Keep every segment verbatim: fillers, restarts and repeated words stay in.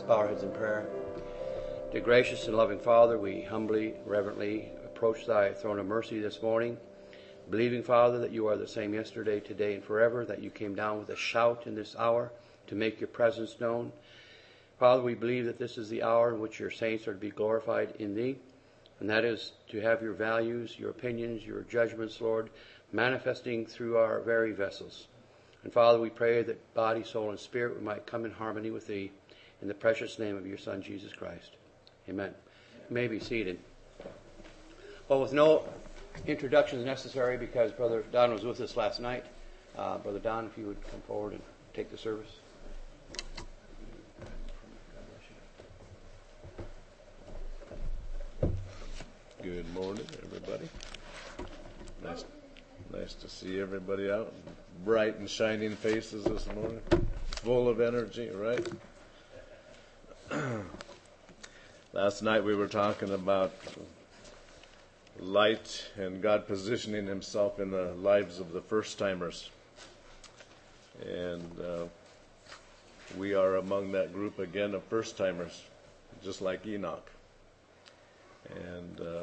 bow our heads in prayer. Dear gracious and loving Father, we humbly, reverently approach thy throne of mercy this morning, believing, Father, that you are the same yesterday, today, and forever, that you came down with a shout in this hour to make your presence known. Father, we believe that this is the hour in which your saints are to be glorified in thee, and that is to have your values, your opinions, your judgments, Lord, manifesting through our very vessels. And Father, we pray that body, soul, and spirit we might come in harmony with thee, in the precious name of your Son, Jesus Christ. Amen. You may be seated. Well, with no introductions necessary, because Brother Don was with us last night, uh, Brother Don, if you would come forward and take the service. Good morning, everybody. Nice, nice to see everybody out. Bright and shining faces this morning. Full of energy, right? Last night we were talking about light and God positioning himself in the lives of the first-timers. And uh, we are among that group again of first-timers, just like Enoch. And uh,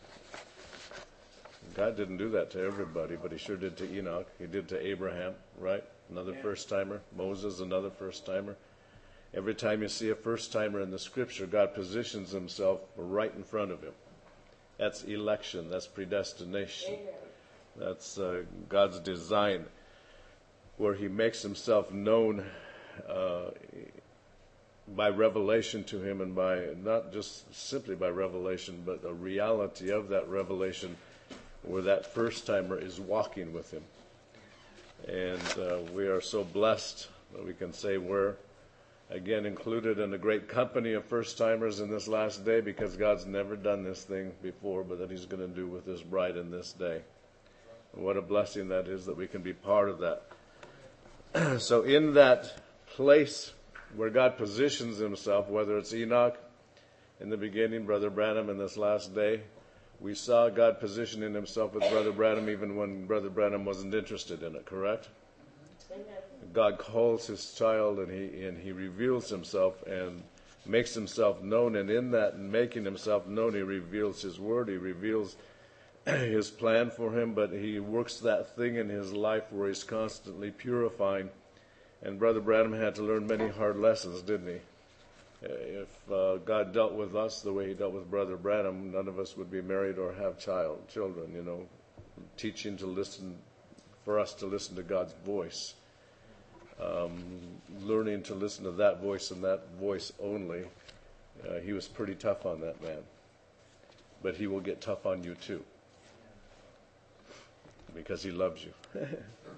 God didn't do that to everybody, but he sure did to Enoch. He did to Abraham, right? Another yeah. first-timer. Moses, another first-timer. Every time you see a first-timer in the scripture, God positions himself right in front of him. That's election. That's predestination. Amen. That's uh, God's design, where he makes himself known uh, by revelation to him, and by not just simply by revelation, but a reality of that revelation where that first-timer is walking with him. And uh, we are so blessed that we can say we're again included in a great company of first-timers in this last day, because God's never done this thing before, but that he's going to do with his bride in this day. And what a blessing that is that we can be part of that. So in that place where God positions himself, whether it's Enoch in the beginning, Brother Branham in this last day, we saw God positioning himself with Brother Branham even when Brother Branham wasn't interested in it, correct? Amen. God calls his child, and he and he reveals himself and makes himself known, and in that making himself known, he reveals his word, he reveals his plan for him, but he works that thing in his life where he's constantly purifying. And Brother Branham had to learn many hard lessons, didn't he? If uh, God dealt with us the way he dealt with Brother Branham, none of us would be married or have child, children, you know, teaching to listen, for us to listen to God's voice. Um, learning to listen to that voice and that voice only. Uh, he was pretty tough on that man. But he will get tough on you too. Because he loves you.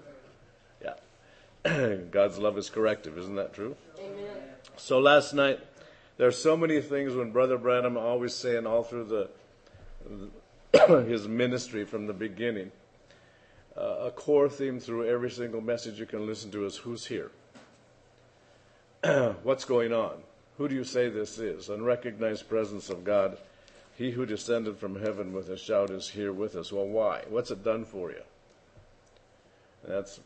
Yeah. God's love is corrective, isn't that true? Amen. So last night, there are so many things when Brother Branham always saying all through the, the his ministry from the beginning. Uh, a core theme through every single message you can listen to is who's here? What's going on? Who do you say this is? Unrecognized presence of God. He who descended from heaven with a shout is here with us. Well, why? What's it done for you? That's,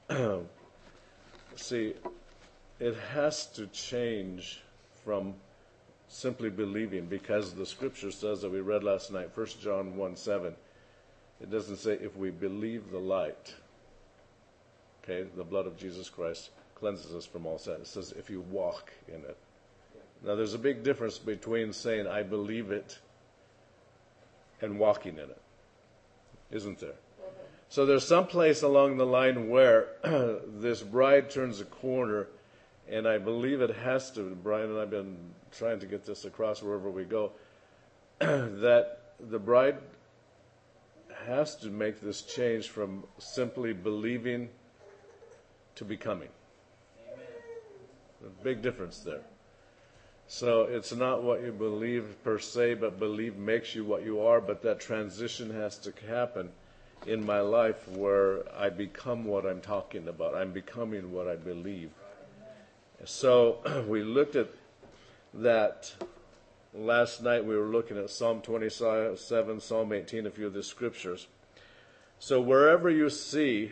see, it has to change from simply believing, because the scripture says that we read last night, First John one seven. It doesn't say if we believe the light. Okay, the blood of Jesus Christ cleanses us from all sin. It says if you walk in it. Now there's a big difference between saying I believe it and walking in it. Isn't there? Mm-hmm. So there's some place along the line where this bride turns a corner, and I believe it has to, Brian and I have been trying to get this across wherever we go, that the bride has to make this change from simply believing to becoming. Amen. A big difference there. So it's not what you believe per se, but believe makes you what you are, but that transition has to happen in my life where I become what I'm talking about. I'm becoming what I believe. So we looked at that last night. We were looking at Psalm twenty-seven, Psalm eighteen, a few of the scriptures. So wherever you see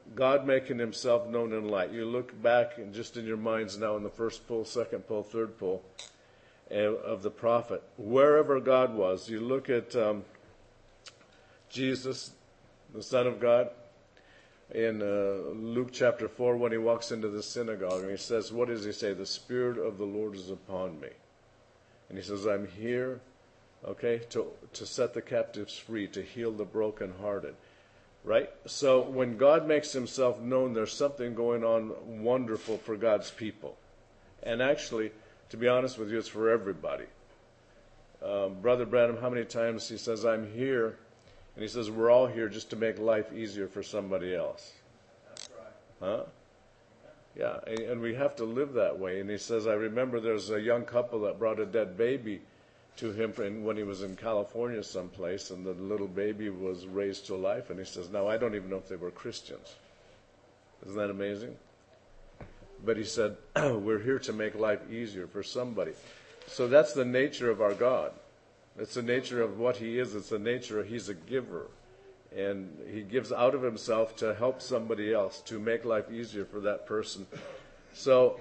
God making himself known in light. You look back and just in your minds now in the first pull, second pull, third pull of the prophet. Wherever God was, you look at um, Jesus, the Son of God, in uh, Luke chapter four when he walks into the synagogue and he says, what does he say? The Spirit of the Lord is upon me. And he says, I'm here, okay, to, to set the captives free, to heal the brokenhearted. Right? So when God makes himself known, there's something going on wonderful for God's people. And actually, to be honest with you, it's for everybody. Um, Brother Branham, how many times he says, I'm here, and he says, we're all here just to make life easier for somebody else. That's right. Huh? Yeah, and, and we have to live that way. And he says, I remember there's a young couple that brought a dead baby to him when he was in California someplace, and the little baby was raised to life. And he says, now I don't even know if they were Christians. Isn't that amazing? But he said, we're here to make life easier for somebody. So that's the nature of our God. It's the nature of what he is. It's the nature of he's a giver. And he gives out of himself to help somebody else, to make life easier for that person. So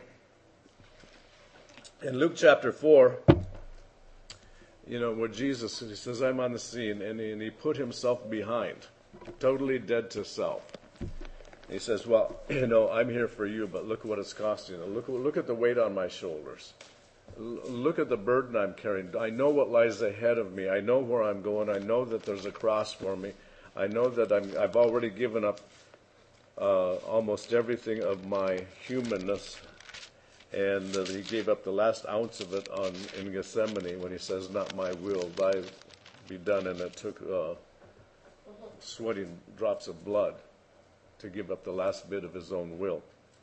in Luke chapter four, you know, where Jesus, he says, I'm on the scene, and he, and he put himself behind, totally dead to self. He says, well, you know, I'm here for you, but look what it's costing. Look, look at the weight on my shoulders. L- look at the burden I'm carrying. I know what lies ahead of me. I know where I'm going. I know that there's a cross for me. I know that I'm, I've already given up uh, almost everything of my humanness. And uh, he gave up the last ounce of it on in Gethsemane when he says, not my will, thy be done. And it took uh, sweating drops of blood to give up the last bit of his own will.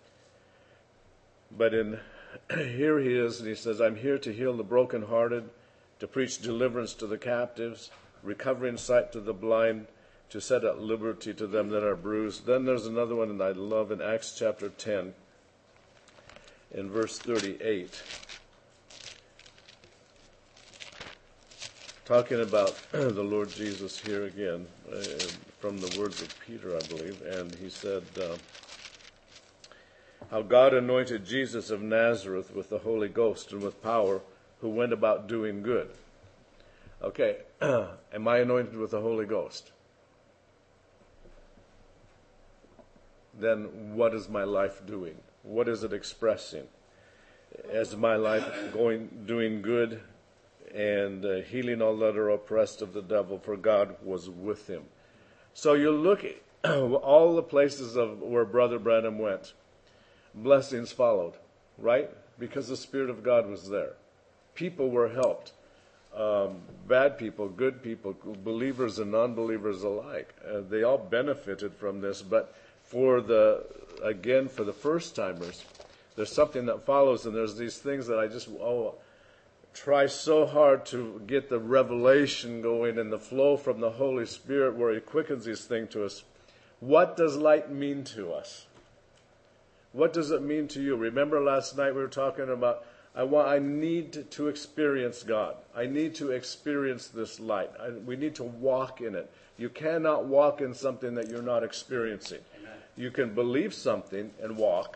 But in here he is, and he says, I'm here to heal the brokenhearted, to preach deliverance to the captives, recovering sight to the blind, to set at liberty to them that are bruised. Then there's another one that I love in Acts chapter ten. In verse thirty-eight, talking about the Lord Jesus here again, uh, from the words of Peter, I believe, and he said, uh, how God anointed Jesus of Nazareth with the Holy Ghost and with power, who went about doing good. Okay, am I anointed with the Holy Ghost? Then what is my life doing? What is it expressing? Is my life going, doing good and uh, healing all that are oppressed of the devil, for God was with him. So you look at all the places of where Brother Branham went, blessings followed, right? Because the Spirit of God was there. People were helped. Um, bad people, good people, believers and non-believers alike. Uh, they all benefited from this, but for the, again, for the first-timers, there's something that follows, and there's these things that I just, oh, try so hard to get the revelation going and the flow from the Holy Spirit where he quickens these things to us. What does light mean to us? What does it mean to you? Remember last night we were talking about, I want, I need to experience God. I need to experience this light. I, we need to walk in it. You cannot walk in something that you're not experiencing. Amen. You can believe something and walk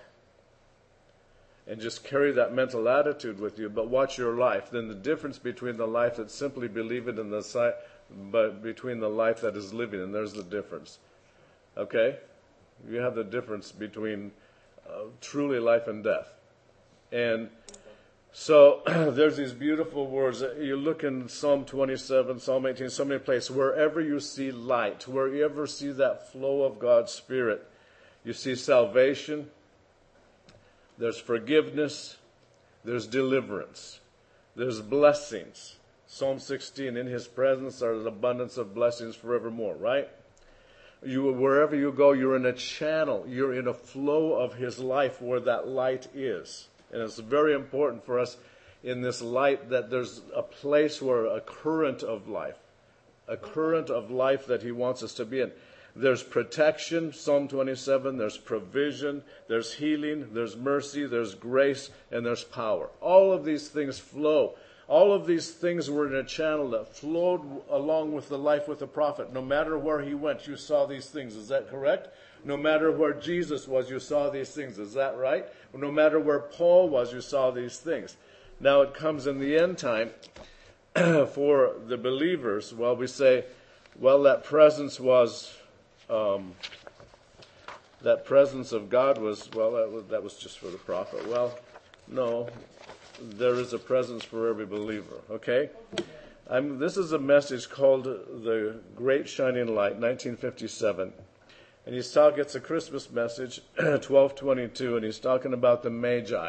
and just carry that mental attitude with you, but watch your life. Then the difference between the life that's simply believing and the si- but between the life that is living, and there's the difference. Okay? You have the difference between uh, truly life and death. And so there's these beautiful words. You look in Psalm twenty-seven, Psalm eighteen, so many places. Wherever you see light, wherever you ever see that flow of God's Spirit, you see salvation, there's forgiveness, there's deliverance, there's blessings. Psalm sixteen, in his presence are an abundance of blessings forevermore, right? You, wherever you go, you're in a channel, you're in a flow of his life where that light is. And it's very important for us in this light that there's a place where a current of life, a current of life that he wants us to be in. There's protection, Psalm twenty-seven, there's provision, there's healing, there's mercy, there's grace, and there's power. All of these things flow. All of these things were in a channel that flowed along with the life with the prophet. No matter where he went, you saw these things. Is that correct? No matter where Jesus was, you saw these things. Is that right? No matter where Paul was, you saw these things. Now it comes in the end time for the believers. Well, we say, well, that presence was, um, that presence of God was, well, that was, that was just for the prophet. Well, no, there is a presence for every believer, okay? I'm, this is a message called The Great Shining Light, nineteen fifty-seven. And he's talking, it's a Christmas message, twelve twenty-two, and he's talking about the Magi.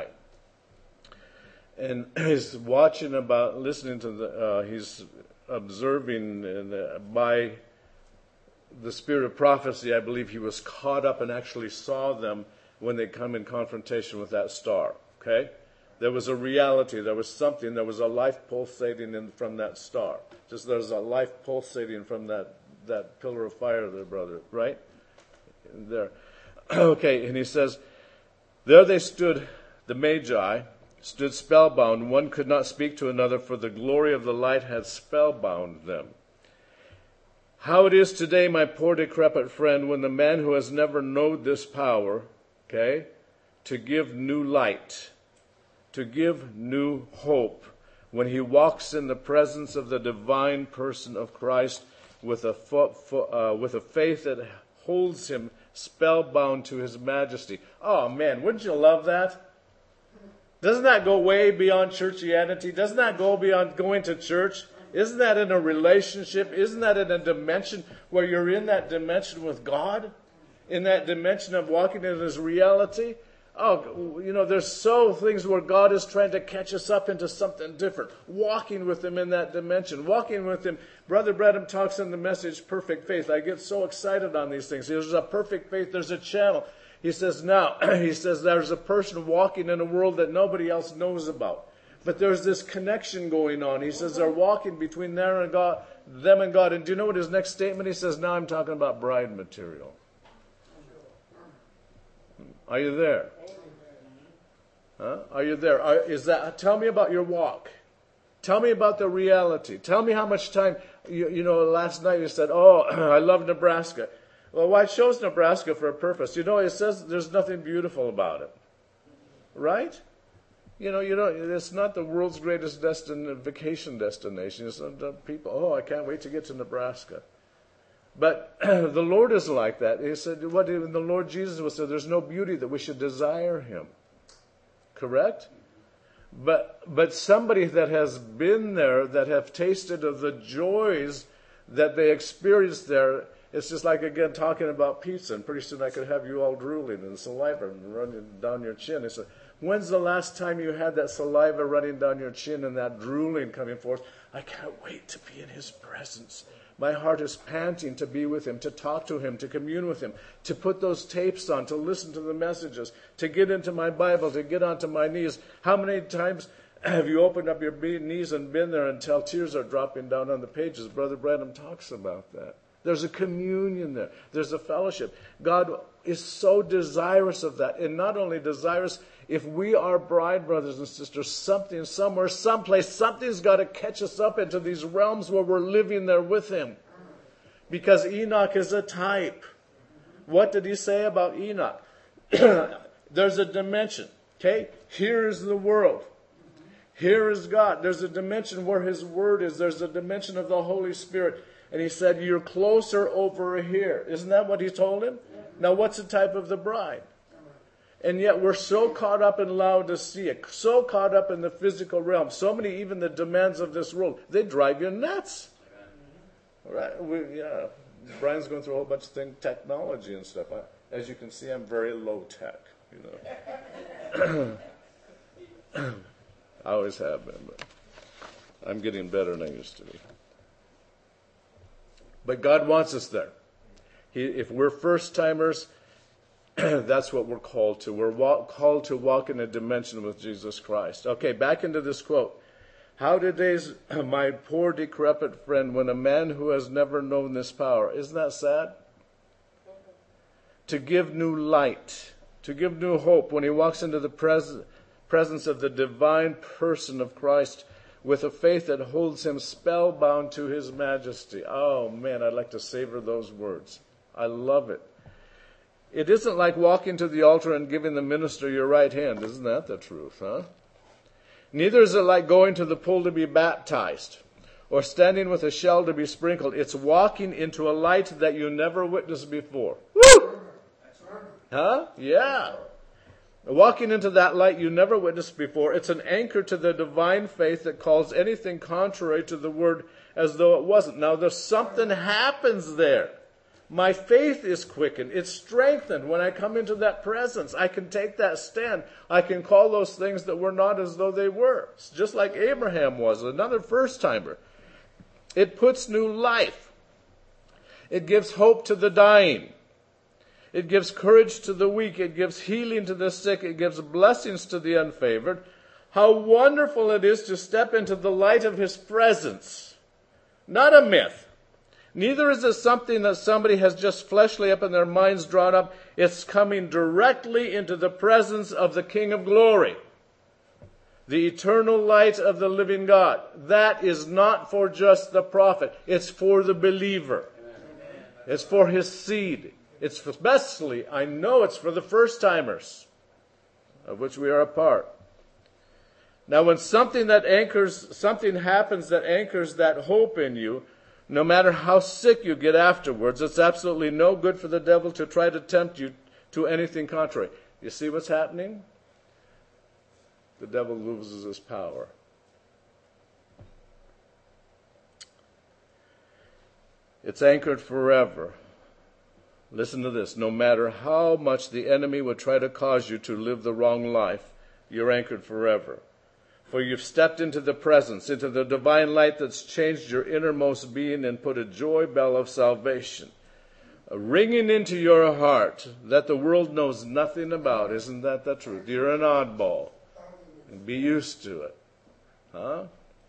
And he's watching about, listening to the, uh, he's observing and, uh, by the spirit of prophecy, I believe he was caught up and actually saw them when they come in confrontation with that star, okay? There was a reality, there was something, there was a life pulsating in, from that star. Just there's a life pulsating from that, that pillar of fire there, brother, right? There. Okay, and he says, there they stood, the Magi, stood spellbound. One could not speak to another, for the glory of the light had spellbound them. How it is today, my poor decrepit friend, when the man who has never known this power, okay, to give new light, to give new hope, when he walks in the presence of the divine person of Christ with a, fo- fo- uh, with a faith that holds him spellbound to his majesty. Oh man, wouldn't you love that? Doesn't that go way beyond churchianity? Doesn't that go beyond going to church? Isn't that in a relationship? Isn't that in a dimension where you're in that dimension with God? In that dimension of walking in His reality? Oh, you know, there's so things where God is trying to catch us up into something different. Walking with Him in that dimension. Walking with Him. Brother Branham talks in the message, Perfect Faith. I get so excited on these things. There's a perfect faith. There's a channel. He says now, he says there's a person walking in a world that nobody else knows about. But there's this connection going on. He says they're walking between there and God, them and God. And do you know what his next statement? He says, now I'm talking about bride material. Are you there? Huh? Are you there? Are, is that? Tell me about your walk. Tell me about the reality. Tell me how much time, you, you know, last night you said, oh, I love Nebraska. Well, why chose Nebraska for a purpose? You know, it says there's nothing beautiful about it. Right? You know, you know, it's not the world's greatest destin- vacation destination. It's not the people, oh, I can't wait to get to Nebraska. But the Lord is like that. He said, what did the Lord Jesus was said, there's no beauty that we should desire Him. Correct? But but somebody that has been there, that have tasted of the joys that they experienced there, it's just like, again, talking about pizza, and pretty soon I could have you all drooling and saliva running down your chin. He said, when's the last time you had that saliva running down your chin and that drooling coming forth? I can't wait to be in His presence. My heart is panting to be with Him, to talk to Him, to commune with Him, to put those tapes on, to listen to the messages, to get into my Bible, to get onto my knees. How many times have you opened up your knees and been there until tears are dropping down on the pages? Brother Branham talks about that. There's a communion there. There's a fellowship. God is so desirous of that. And not only desirous, if we are bride brothers and sisters, something, somewhere, someplace, something's got to catch us up into these realms where we're living there with Him. Because Enoch is a type. What did he say about Enoch? There's a dimension. Okay? Here is the world. Here is God. There's a dimension where His Word is. There's a dimension of the Holy Spirit. And he said, you're closer over here. Isn't that what he told him? Now, what's the type of the bride? And yet we're so caught up in Laodicea, so caught up in the physical realm, so many, even the demands of this world, they drive you nuts. Right? We, yeah. Brian's going through a whole bunch of things, technology and stuff. I, as you can see, I'm very low tech. You know, I always have been, but I'm getting better than I used to be. But God wants us there. He, if we're first-timers, that's what we're called to. We're walk, called to walk in a dimension with Jesus Christ. Okay, back into this quote. How today's my poor decrepit friend, when a man who has never known this power. Isn't that sad? To give new light, to give new hope when he walks into the pres- presence of the divine person of Christ with a faith that holds him spellbound to his majesty. Oh man, I'd like to savor those words. I love it. It isn't like walking to the altar and giving the minister your right hand. Isn't that the truth, huh? Neither is it like going to the pool to be baptized or standing with a shell to be sprinkled. It's walking into a light that you never witnessed before. Woo! Huh? Yeah. Walking into that light you never witnessed before. It's an anchor to the divine faith that calls anything contrary to the word as though it wasn't. Now there's something happens there. My faith is quickened. It's strengthened when I come into that presence. I can take that stand. I can call those things that were not as though they were. It's just like Abraham was, another first-timer. It puts new life. It gives hope to the dying. It gives courage to the weak. It gives healing to the sick. It gives blessings to the unfavored. How wonderful it is to step into the light of his presence. Not a myth. Neither is it something that somebody has just fleshly up in their minds drawn up. It's coming directly into the presence of the King of Glory. The eternal light of the living God. That is not for just the prophet. It's for the believer. It's for his seed. It's especially, I know it's for the first-timers, of which we are a part. Now when something that anchors, something happens that anchors that hope in you, no matter how sick you get afterwards, it's absolutely no good for the devil to try to tempt you to anything contrary. You see what's happening? The devil loses his power. It's anchored forever. Listen to this. No matter how much the enemy would try to cause you to live the wrong life, you're anchored forever. For you've stepped into the presence, into the divine light that's changed your innermost being and put a joy bell of salvation ringing into your heart that the world knows nothing about. Isn't that the truth? You're an oddball. Be used to it. Huh?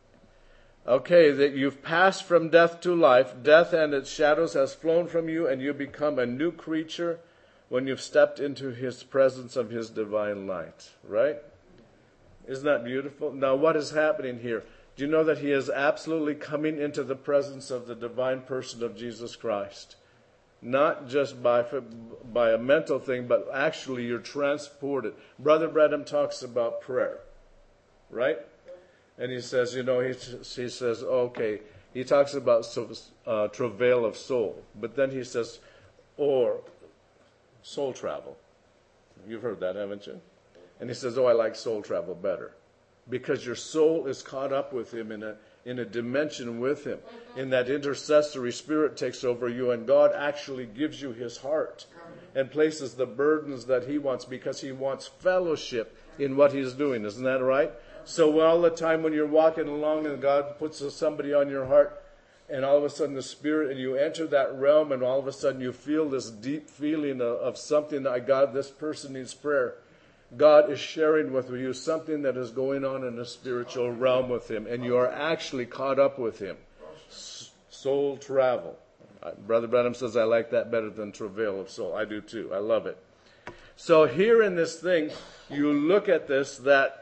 Okay, that you've passed from death to life. Death and its shadows has flown from you, and you become a new creature when you've stepped into his presence of his divine light. Right? Isn't that beautiful? Now, what is happening here? Do you know that he is absolutely coming into the presence of the divine person of Jesus Christ? Not just by, by a mental thing, but actually you're transported. Brother Branham talks about prayer. Right? And he says, you know, he, he says, okay, he talks about uh, travail of soul. But then he says, or soul travel. You've heard that, haven't you? And he says, oh, I like soul travel better. Because your soul is caught up with him in a, in a dimension with him. In that intercessory spirit takes over you, and God actually gives you his heart and places the burdens that he wants because he wants fellowship in what he's doing. Isn't that right? So all the time when you're walking along and God puts somebody on your heart, and all of a sudden the Spirit, and you enter that realm, and all of a sudden you feel this deep feeling of, of something that, God, this person needs prayer. God is sharing with you something that is going on in the spiritual realm with him, and you are actually caught up with him. S- soul travel. Brother Branham says, I like that better than travail of soul. I do too. I love it. So here in this thing, you look at this, that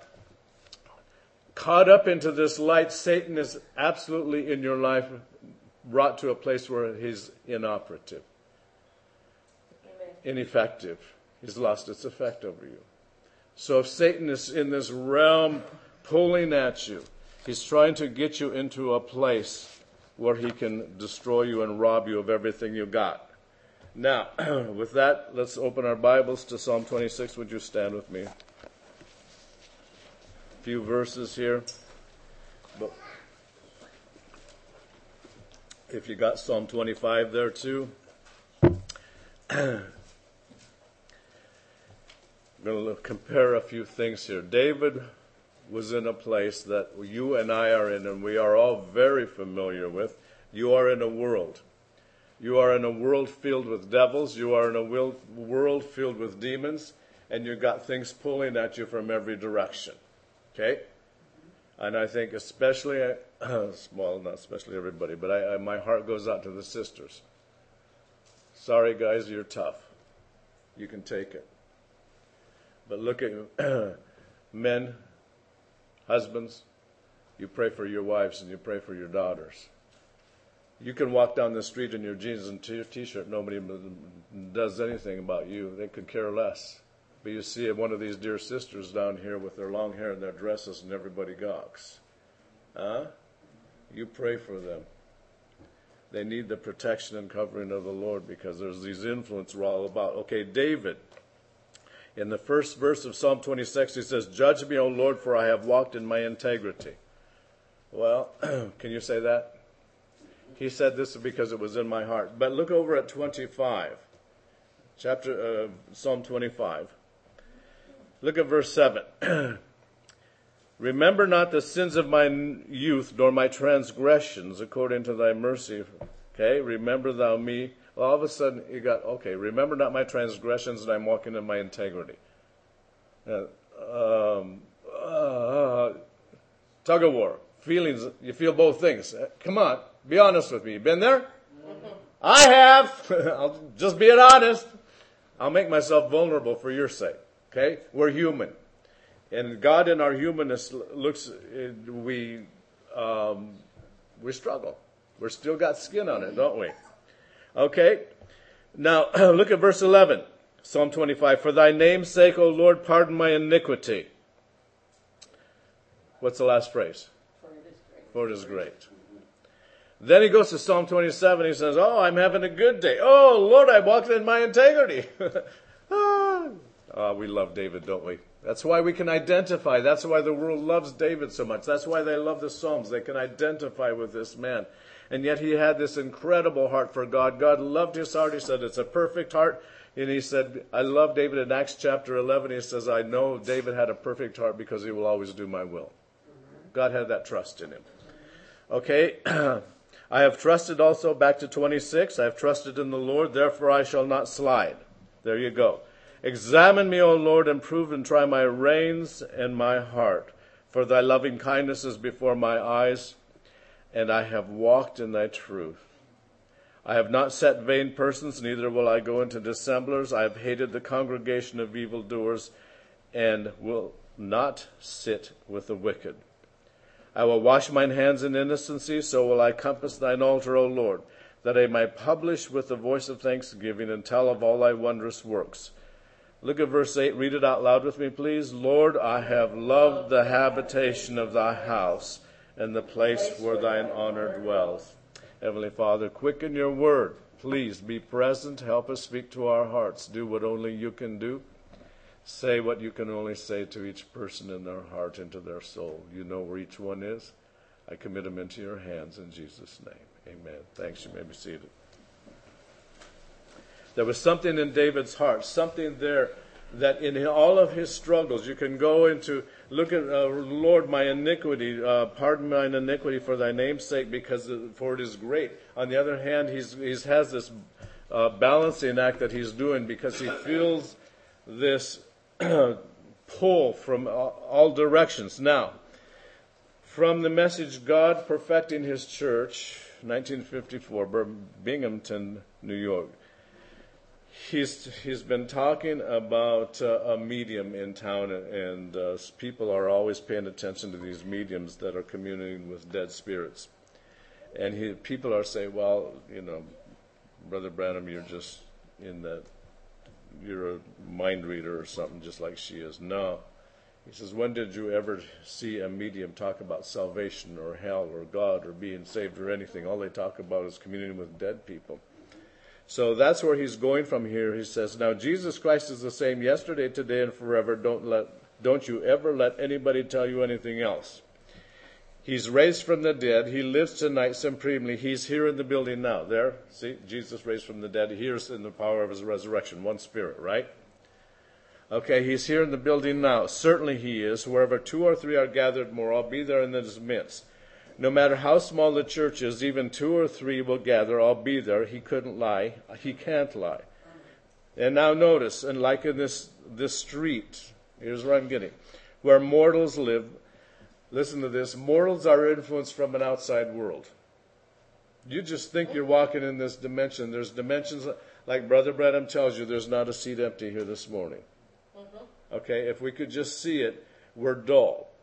caught up into this light, Satan is absolutely in your life brought to a place where he's inoperative, Amen. Ineffective. He's lost its effect over you. So if Satan is in this realm pulling at you, he's trying to get you into a place where he can destroy you and rob you of everything you got. Now, with that, let's open our Bibles to Psalm twenty-six. Would you stand with me? Few verses here, but if you got Psalm twenty-five there too, I'm going to compare a few things here. David was in a place that you and I are in, and we are all very familiar with. You are in a world. You are in a world filled with devils. You are in a world filled with demons, and you've got things pulling at you from every direction. Okay? And I think especially, uh, well, not especially everybody, but I, I, my heart goes out to the sisters. Sorry, guys, you're tough. You can take it. But look at men, husbands, You pray for your wives and you pray for your daughters. You can walk down the street in your jeans and t- t-shirt. Nobody does anything about you. They could care less. But you see one of these dear sisters down here with their long hair and their dresses and everybody gawks. Huh? You pray for them. They need the protection and covering of the Lord because there's these influences we're all about. Okay, David, in the first verse of Psalm twenty-six, he says, "Judge me, O Lord, for I have walked in my integrity." Well, can you say that? He said this because it was in my heart. But look over at twenty-five, chapter uh, Psalm twenty-five. Look at verse seven. "Remember not the sins of my youth, nor my transgressions, according to thy mercy." Okay, remember thou me. Well, all of a sudden, you got, okay, remember not my transgressions, and I'm walking in my integrity. Uh, um, uh, tug of war. Feelings, you feel both things. Uh, come on, be honest with me. You been there? I have. I'll just being honest. I'll make myself vulnerable for your sake. Okay? We're human. And God in our humanness looks, we, um, we struggle. We're still got skin on it, don't we? Okay. Now, look at verse eleven. Psalm twenty-five. "For thy name's sake, O Lord, pardon my iniquity." What's the last phrase? For it is great. Then he goes to Psalm twenty-seven. He says, "Oh, I'm having a good day. Oh, Lord, I walked in my integrity." ah. oh, we love David, don't we? That's why we can identify. That's why the world loves David so much. That's why they love the Psalms. They can identify with this man. And yet he had this incredible heart for God. God loved his heart. He said, it's a perfect heart. And he said, I love David in Acts chapter eleven. He says, I know David had a perfect heart because he will always do my will. God had that trust in him. Okay. I have trusted also, back to twenty-six, I have trusted in the Lord, therefore I shall not slide. There you go. Examine me, O Lord, and prove and try my reins and my heart. For thy loving kindness is before my eyes, and I have walked in thy truth. I have not set vain persons, neither will I go into dissemblers. I have hated the congregation of evildoers, and will not sit with the wicked. I will wash mine hands in innocency, so will I compass thine altar, O Lord, that I may publish with the voice of thanksgiving and tell of all thy wondrous works. Look at verse eight. Read it out loud with me, please. Lord, I have loved the habitation of thy house, and the place where thine honor dwells. Heavenly Father, quicken your word. Please be present. Help us speak to our hearts. Do what only you can do. Say what you can only say to each person in their heart, into their soul. You know where each one is. I commit them into your hands in Jesus' name. Amen. Thanks. You may be seated. There was something in David's heart, something there that in all of his struggles, you can go into, look at, uh, Lord, my iniquity, uh, pardon mine iniquity for thy name's sake, because for it is great. On the other hand, he's, he's has this uh, balancing act that he's doing because he feels this pull from all directions. Now, from the message God Perfecting His Church, nineteen fifty-four, Binghamton, New York, He's he's been talking about uh, a medium in town, and uh, people are always paying attention to these mediums that are communing with dead spirits. And he, people are saying, well, you know, Brother Branham, you're just in that, you're a mind reader or something, just like she is. No. He says, when did you ever see a medium talk about salvation or hell or God or being saved or anything? All they talk about is communing with dead people. So that's where he's going from here. He says, now Jesus Christ is the same yesterday, today, and forever. Don't let, don't you ever let anybody tell you anything else. He's raised from the dead. He lives tonight supremely. He's here in the building now. There, see, Jesus raised from the dead. Here's in the power of his resurrection. One spirit, right? Okay, he's here in the building now. Certainly he is. Wherever two or three are gathered more, I'll be there in his midst. No matter how small the church is, even two or three will gather. I'll be there. He couldn't lie. He can't lie. And now notice, and like in this, this street, here's where I'm getting, where mortals live. Listen to this. Mortals are influenced from an outside world. You just think you're walking in this dimension. There's dimensions, like Brother Branham tells you, there's not a seat empty here this morning. Okay, if we could just see it, we're dull.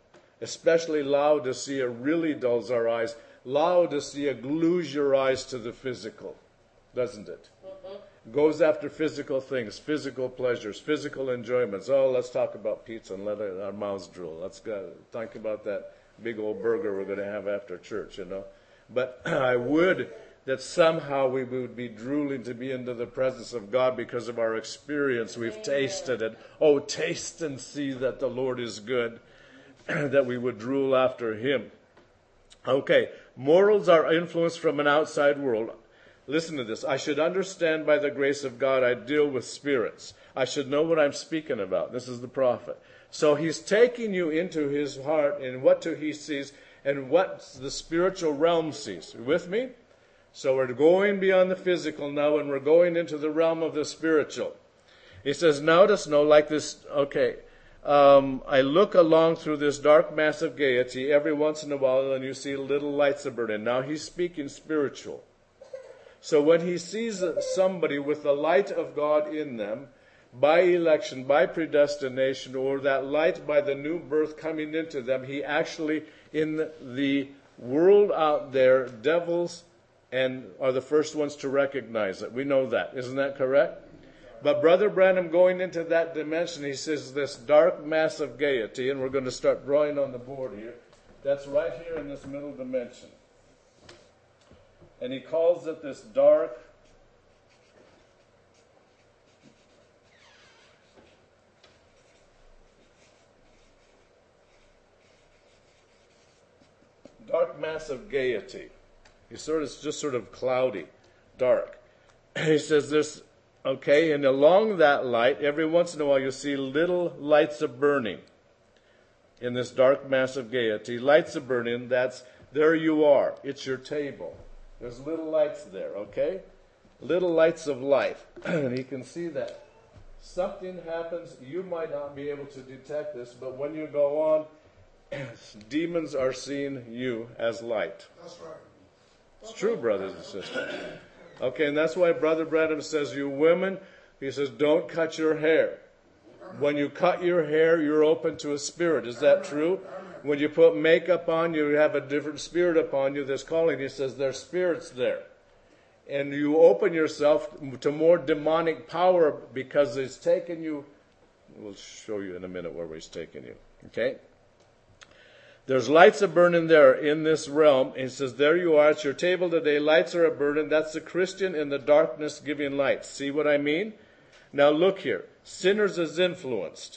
Especially Laodicea really dulls our eyes. Laodicea glues your eyes to the physical, doesn't it? Goes after physical things, physical pleasures, physical enjoyments. Oh, let's talk about pizza and let our mouths drool. Let's go talk about that big old burger we're going to have after church, you know. But I would that somehow we would be drooling to be into the presence of God because of our experience. We've tasted it. Oh, taste and see that the Lord is good, that we would drool after Him. Okay, mortals are influenced from an outside world. Listen to this. I should understand by the grace of God I deal with spirits. I should know what I'm speaking about. This is the prophet. So he's taking you into his heart and what to he sees and what the spiritual realm sees. You with me? So we're going beyond the physical now and we're going into the realm of the spiritual. He says, notice, no, like this, okay, um, I look along through this dark mass of gaiety every once in a while and you see little lights are burning. Now he's speaking spiritual. So when he sees somebody with the light of God in them, by election, by predestination, or that light by the new birth coming into them, he actually, in the world out there, devils and are the first ones to recognize it. We know that. Isn't that correct? But Brother Branham going into that dimension, he says this dark mass of gaiety, and we're going to start drawing on the board here. That's right here in this middle dimension. And he calls it this dark dark mass of gaiety. He sort of it's just sort of cloudy, dark. He says this, okay, and along that light, every once in a while you see little lights of burning in this dark mass of gaiety. Lights of burning, that's, there you are. It's your table. There's little lights there, okay? Little lights of life. And he can see that. Something happens, you might not be able to detect this, but when you go on, demons are seeing you as light. That's right. It's true, brothers and sisters. Okay, and that's why Brother Branham says, you women, he says, don't cut your hair. When you cut your hair, you're open to a spirit. Is that true? When you put makeup on, you have a different spirit upon you that's calling. He says, there's spirits there. And you open yourself to more demonic power because it's taken you. We'll show you in a minute where he's taken you. Okay? There's lights a burning there in this realm. He says, there you are at your table today. Lights are a burning. That's the Christian in the darkness giving light. See what I mean? Now look here. Sinners is influenced.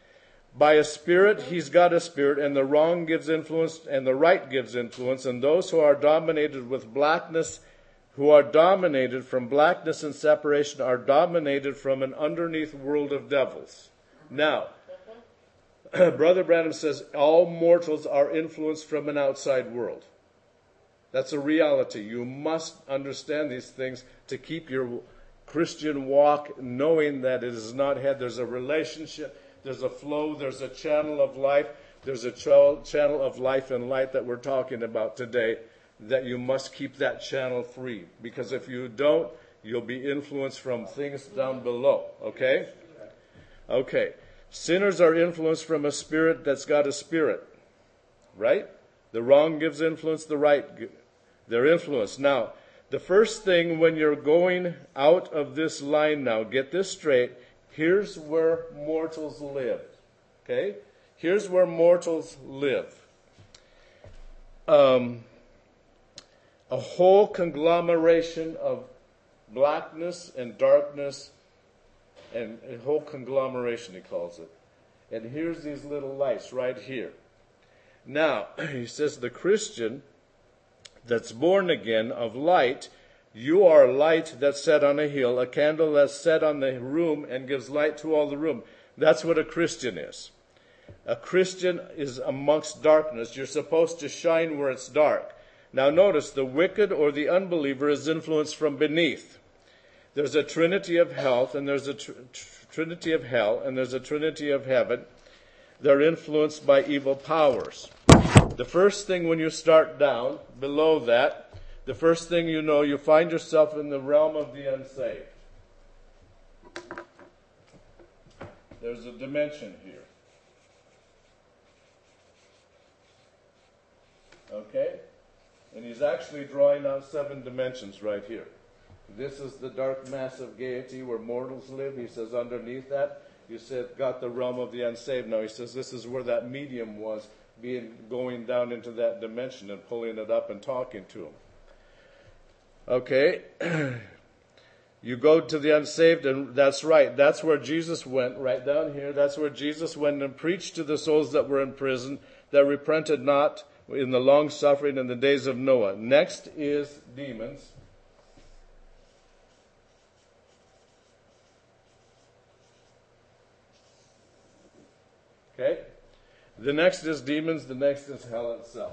By a spirit, he's got a spirit, and the wrong gives influence, and the right gives influence. And those who are dominated with blackness, who are dominated from blackness and separation, are dominated from an underneath world of devils. Now, Brother Branham says all mortals are influenced from an outside world. That's a reality. You must understand these things to keep your Christian walk knowing that it is not head. There's a relationship, there's a flow, there's a channel of life, there's a ch- channel of life and light that we're talking about today, that you must keep that channel free. Because if you don't, you'll be influenced from things down below. Okay? Okay. Sinners are influenced from a spirit that's got a spirit. Right? The wrong gives influence, the right, they're influenced. Now, the first thing when you're going out of this line now, get this straight, here's where mortals live. Okay? Here's where mortals live. Um, a whole conglomeration of blackness and darkness, and a whole conglomeration, he calls it. And here's these little lights right here. Now, he says the Christian that's born again of light, you are light that's set on a hill, a candle that's set on the room and gives light to all the room. That's what a Christian is. A Christian is amongst darkness. You're supposed to shine where it's dark. Now notice, the wicked or the unbeliever is influenced from beneath. There's a trinity of health, and there's a tr- tr- trinity of hell, and there's a trinity of heaven. They're influenced by evil powers. The first thing when you start down, below that, the first thing you know, you find yourself in the realm of the unsaved. There's a dimension here. Okay? And he's actually drawing out seven dimensions right here. This is the dark mass of gaiety where mortals live. He says underneath that, you said, got the realm of the unsaved. Now he says this is where that medium was, being going down into that dimension and pulling it up and talking to him. Okay? You go to the unsaved, and that's right. That's where Jesus went, right down here. That's where Jesus went and preached to the souls that were in prison, that repented not in the long suffering in the days of Noah. Next is demons. Okay? The next is demons. The next is hell itself.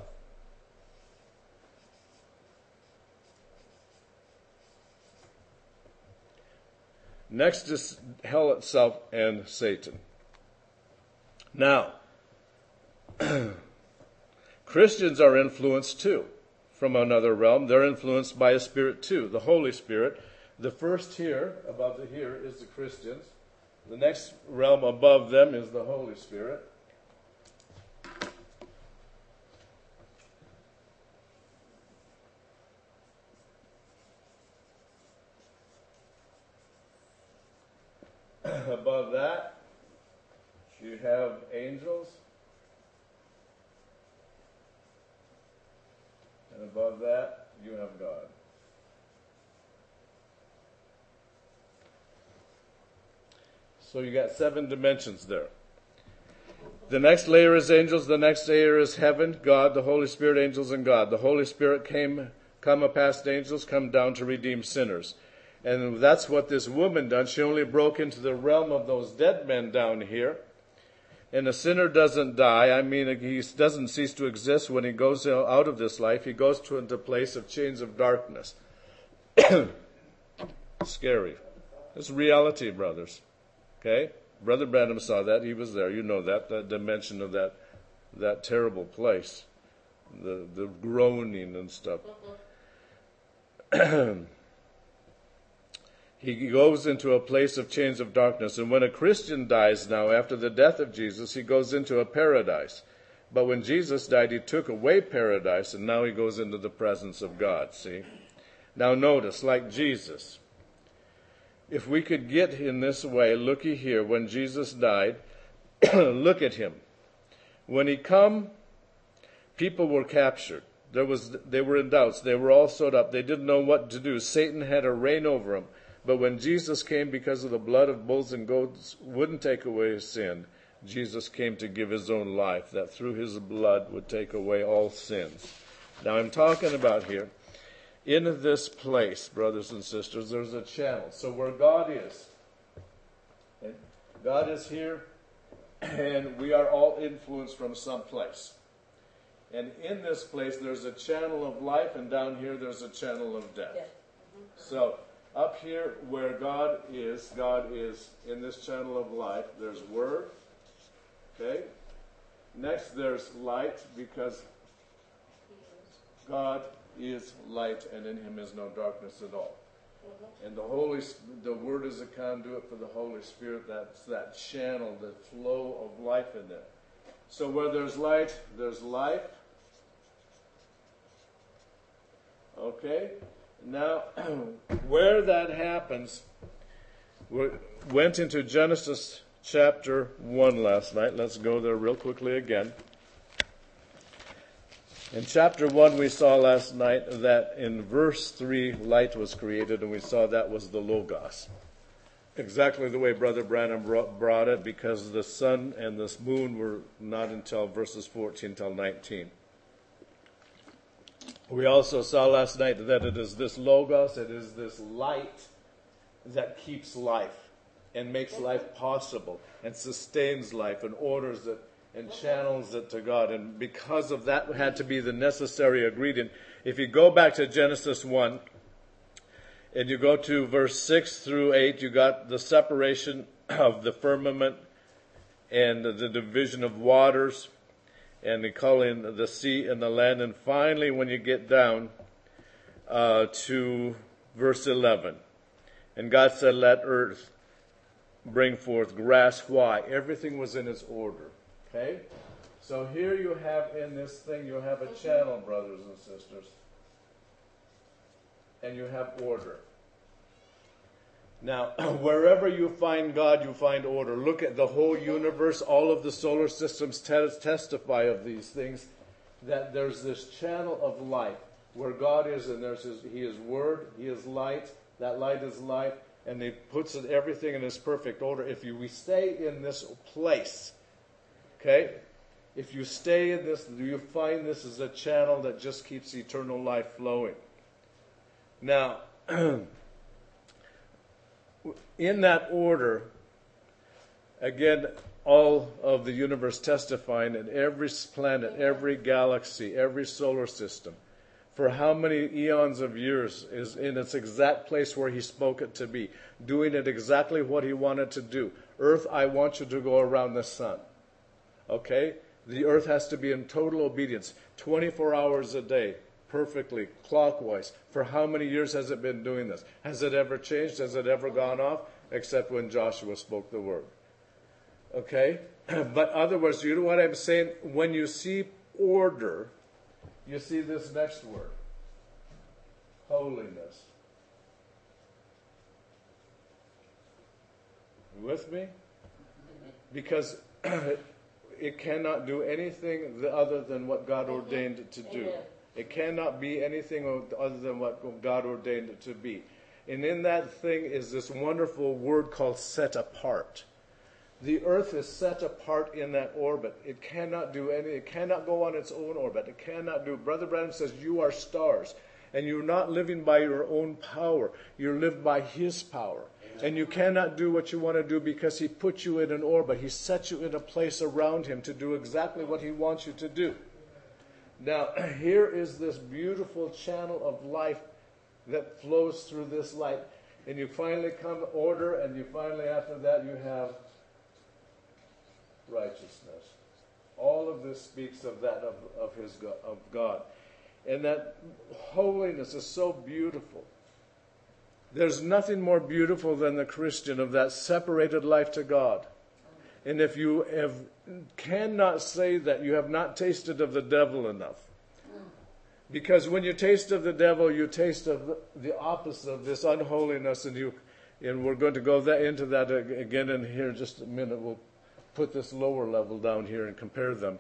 Next is hell itself and Satan. Now, Christians are influenced too from another realm. They're influenced by a spirit too, the Holy Spirit. The first here, above the here, is the Christians. The next realm above them is the Holy Spirit. Above that, you have angels. And above that, you have God. So you got seven dimensions there. The next layer is angels. The next layer is heaven, God, the Holy Spirit, angels, and God. The Holy Spirit came, come past angels, come down to redeem sinners. And that's what this woman done. She only broke into the realm of those dead men down here. And a sinner doesn't die. I mean, he doesn't cease to exist when he goes out of this life. He goes to into a place of chains of darkness. Scary. It's reality, brothers. Okay? Brother Branham saw that. He was there. You know that, that dimension of that that terrible place. The, the groaning and stuff. He goes into a place of chains of darkness. And when a Christian dies now, after the death of Jesus, he goes into a paradise. But when Jesus died, he took away paradise, and now he goes into the presence of God, see? Now notice, like Jesus, if we could get in this way, looky here, when Jesus died, look at him. When he come, people were captured. There was, they were in doubts. They were all sewed up. They didn't know what to do. Satan had a reign over them. But when Jesus came, because of the blood of bulls and goats wouldn't take away his sin, Jesus came to give his own life, that through his blood would take away all sins. Now I'm talking about here, in this place, brothers and sisters, there's a channel. So where God is, and God is here, and we are all influenced from some place. And in this place, there's a channel of life, and down here, there's a channel of death. Yeah. Mm-hmm. So up here where God is, God is in this channel of life. There's Word. Okay? Next there's light, because God is light and in him is no darkness at all. And the Holy, the Word is a conduit for the Holy Spirit. That's that channel, the flow of life in there. So where there's light, there's life. Okay? Now, where that happens, we went into Genesis chapter one last night. Let's go there real quickly again. In chapter one, we saw last night that in verse three, light was created, and we saw that was the Logos. Exactly the way Brother Branham brought it, because the sun and the moon were not until verses fourteen till nineteen. We also saw last night that it is this Logos, it is this light that keeps life and makes life possible and sustains life and orders it and channels it to God. And because of that had to be the necessary ingredient. If you go back to Genesis one and you go to verse six through eight, you got the separation of the firmament and the division of waters, and they call in the sea and the land. And finally, when you get down uh, to verse eleven, and God said, let earth bring forth grass. Why? Everything was in its order. Okay? So here you have in this thing, you have a channel, brothers and sisters. And you have order. Now, wherever you find God, you find order. Look at the whole universe. All of the solar systems tes- testify of these things. That there's this channel of light where God is, and there's his, He is Word, He is light. That light is light, and He puts it, everything in His perfect order. If you, we stay in this place, okay? If you stay in this, you find this is a channel that just keeps eternal life flowing. Now, in that order, again, all of the universe testifying, and every planet, every galaxy, every solar system, for how many eons of years is in its exact place where He spoke it to be, doing it exactly what He wanted to do. Earth, I want you to go around the sun. Okay? The earth has to be in total obedience, twenty-four hours a day, perfectly, clockwise. For how many years has it been doing this? Has it ever changed? Has it ever gone off? Except when Joshua spoke the word. Okay? But other words, you know what I'm saying? When you see order, you see this next word. Holiness. You with me? Because it cannot do anything other than what God ordained it to do. It cannot be anything other than what God ordained it to be. And in that thing is this wonderful word called set apart. The earth is set apart in that orbit. It cannot do any, it cannot go on its own orbit. It cannot do. Brother Branham says you are stars. And you're not living by your own power. You live by His power. And you cannot do what you want to do because He put you in an orbit. He set you in a place around Him to do exactly what He wants you to do. Now, here is this beautiful channel of life that flows through this light. And you finally come to order, and you finally, after that, you have righteousness. All of this speaks of that, of, of His of God. And that holiness is so beautiful. There's nothing more beautiful than the Christian of that separated life to God. And if you have, cannot say that, you have not tasted of the devil enough. Because when you taste of the devil, you taste of the, the opposite of this unholiness. And you, and we're going to go that, into that again in here in just a minute. We'll put this lower level down here and compare them.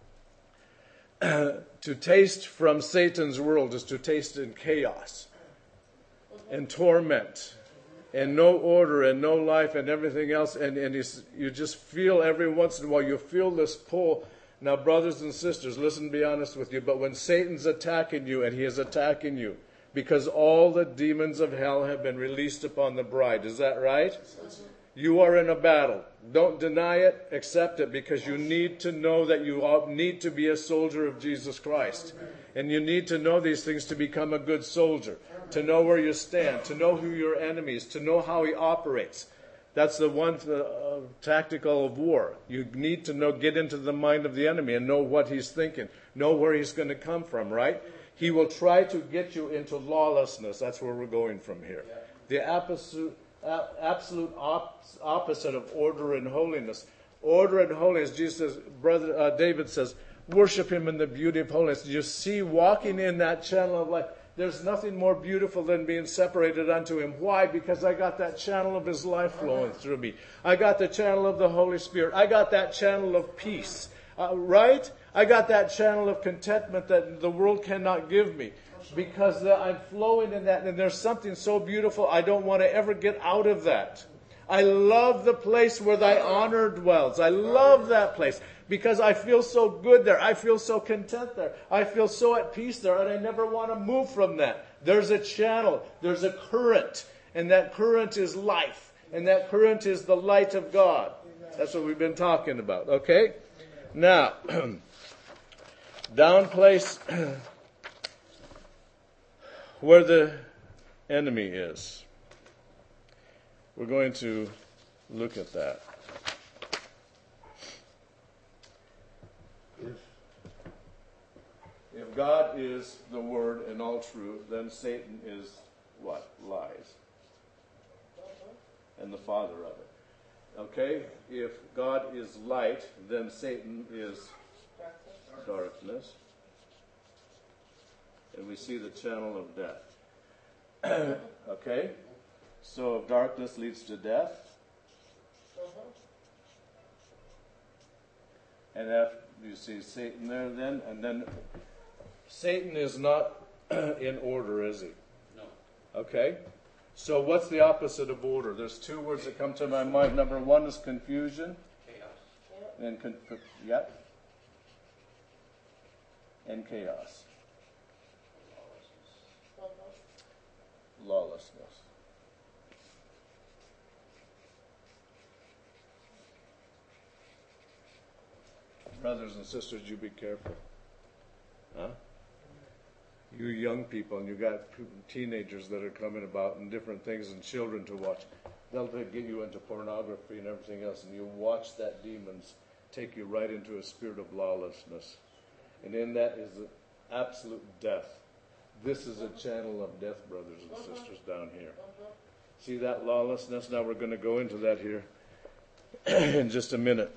To taste from Satan's world is to taste in chaos and torment and no order and no life and everything else. And, and you just feel every once in a while, you feel this pull. Now, brothers and sisters, listen, be honest with you. But when Satan's attacking you, and he is attacking you, because all the demons of hell have been released upon the bride. Is that right? You are in a battle. Don't deny it. Accept it, because you need to know that you need to be a soldier of Jesus Christ. And you need to know these things to become a good soldier. To know where you stand. To know who your enemy is. To know how he operates. That's the one uh, tactical of war. You need to know, get into the mind of the enemy and know what he's thinking. Know where he's going to come from, right? He will try to get you into lawlessness. That's where we're going from here. The absolute, uh, absolute op- opposite of order and holiness. Order and holiness, Jesus says, brother uh, David says, worship him in the beauty of holiness. You see, walking in that channel of life, there's nothing more beautiful than being separated unto him. Why? Because I got that channel of his life flowing through me. I got the channel of the Holy Spirit. I got that channel of peace. Uh, right? I got that channel of contentment that the world cannot give me. Because uh, I'm flowing in that. And there's something so beautiful, I don't want to ever get out of that. I love the place where thy honor dwells. I love that place. Because I feel so good there. I feel so content there. I feel so at peace there. And I never want to move from that. There's a channel. There's a current. And that current is life. And that current is the light of God. That's what we've been talking about. Okay? Now, down place where the enemy is. We're going to look at that. If, if God is the Word and all truth, then Satan is what? Lies. And the father of it. Okay? If God is light, then Satan is darkness. And we see the channel of death. Okay? So if darkness leads to death, and after you see Satan there then, and then Satan is not in order, is he? No. Okay? So what's the opposite of order? There's two words that come to my mind. Number one is confusion. Chaos. And con- yep. And chaos. Mhm. Lawlessness. Brothers and sisters, you be careful. Huh? You young people, and you got teenagers that are coming about and different things and children to watch. They'll get you into pornography and everything else, and you watch that demons take you right into a spirit of lawlessness. And in that is the absolute death. This is a channel of death, brothers and sisters, down here. See that lawlessness? Now we're going to go into that here in just a minute.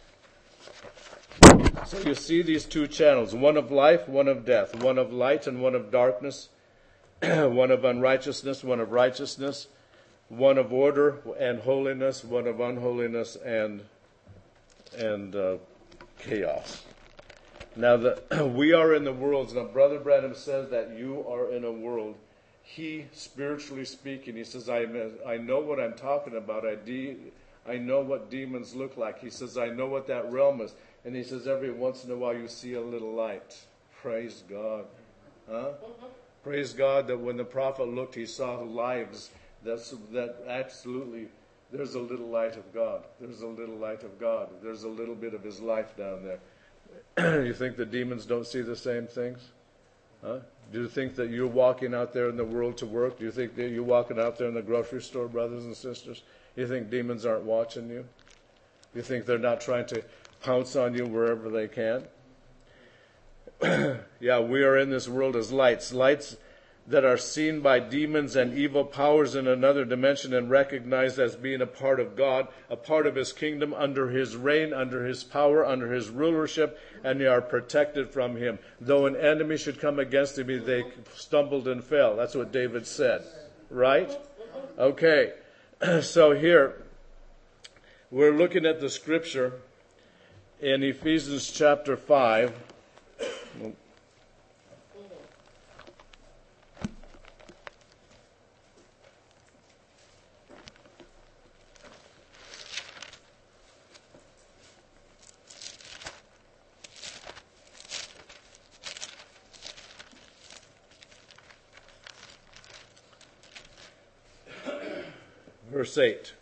So you see these two channels, one of life, one of death, one of light and one of darkness, one of unrighteousness, one of righteousness, one of order and holiness, one of unholiness and and uh, chaos. Now, the, we are in the world. Now, Brother Branham says that you are in a world. He, spiritually speaking, he says, I, I know what I'm talking about. I, de, I know what demons look like. He says, I know what that realm is. And he says, every once in a while you see a little light. Praise God. Huh? Praise God that when the prophet looked, he saw lives. That's, that absolutely, there's a little light of God. There's a little light of God. There's a little bit of his life down there. You think the demons don't see the same things? Huh? Do you think that you're walking out there in the world to work? Do you think that you're walking out there in the grocery store, brothers and sisters? You think demons aren't watching you? You think they're not trying to pounce on you wherever they can? Yeah, we are in this world as lights. Lights that are seen by demons and evil powers in another dimension and recognized as being a part of God, a part of his kingdom, under his reign, under his power, under his rulership, and they are protected from him. Though an enemy should come against him, they stumbled and fell. That's what David said. Right? Okay. So here, we're looking at the scripture in Ephesians chapter five. Verse eight.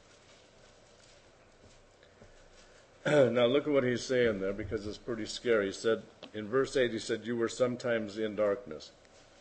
Now look at what he's saying there, because it's pretty scary. He said, in verse eight, he said, you were sometimes in darkness.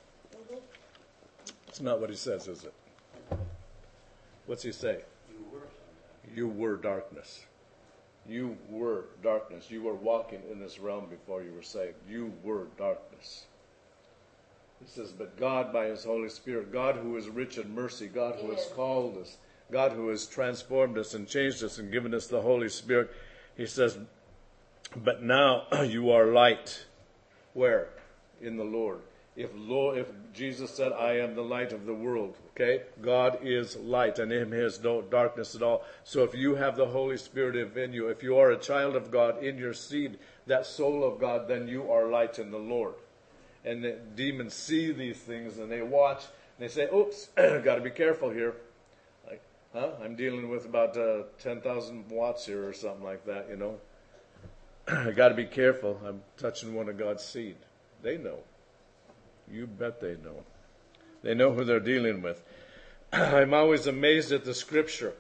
It's not what he says, is it? What's he say? You were sometimes. You were darkness. You were darkness. You were walking in this realm before you were saved. You were darkness. He says, but God by his Holy Spirit, God who is rich in mercy, God who has called us, God who has transformed us and changed us and given us the Holy Spirit, he says, but now you are light. Where? In the Lord. If Lord, if Jesus said, I am the light of the world, okay? God is light, and in him is no darkness at all. So if you have the Holy Spirit within you, if you are a child of God in your seed, that soul of God, then you are light in the Lord. And the demons see these things, and they watch, and they say, oops, got to be careful here. Like, huh? I'm dealing with about uh, ten thousand watts here or something like that, you know. I got to be careful. I'm touching one of God's seed. They know. You bet they know. They know who they're dealing with. I'm always amazed at the scripture.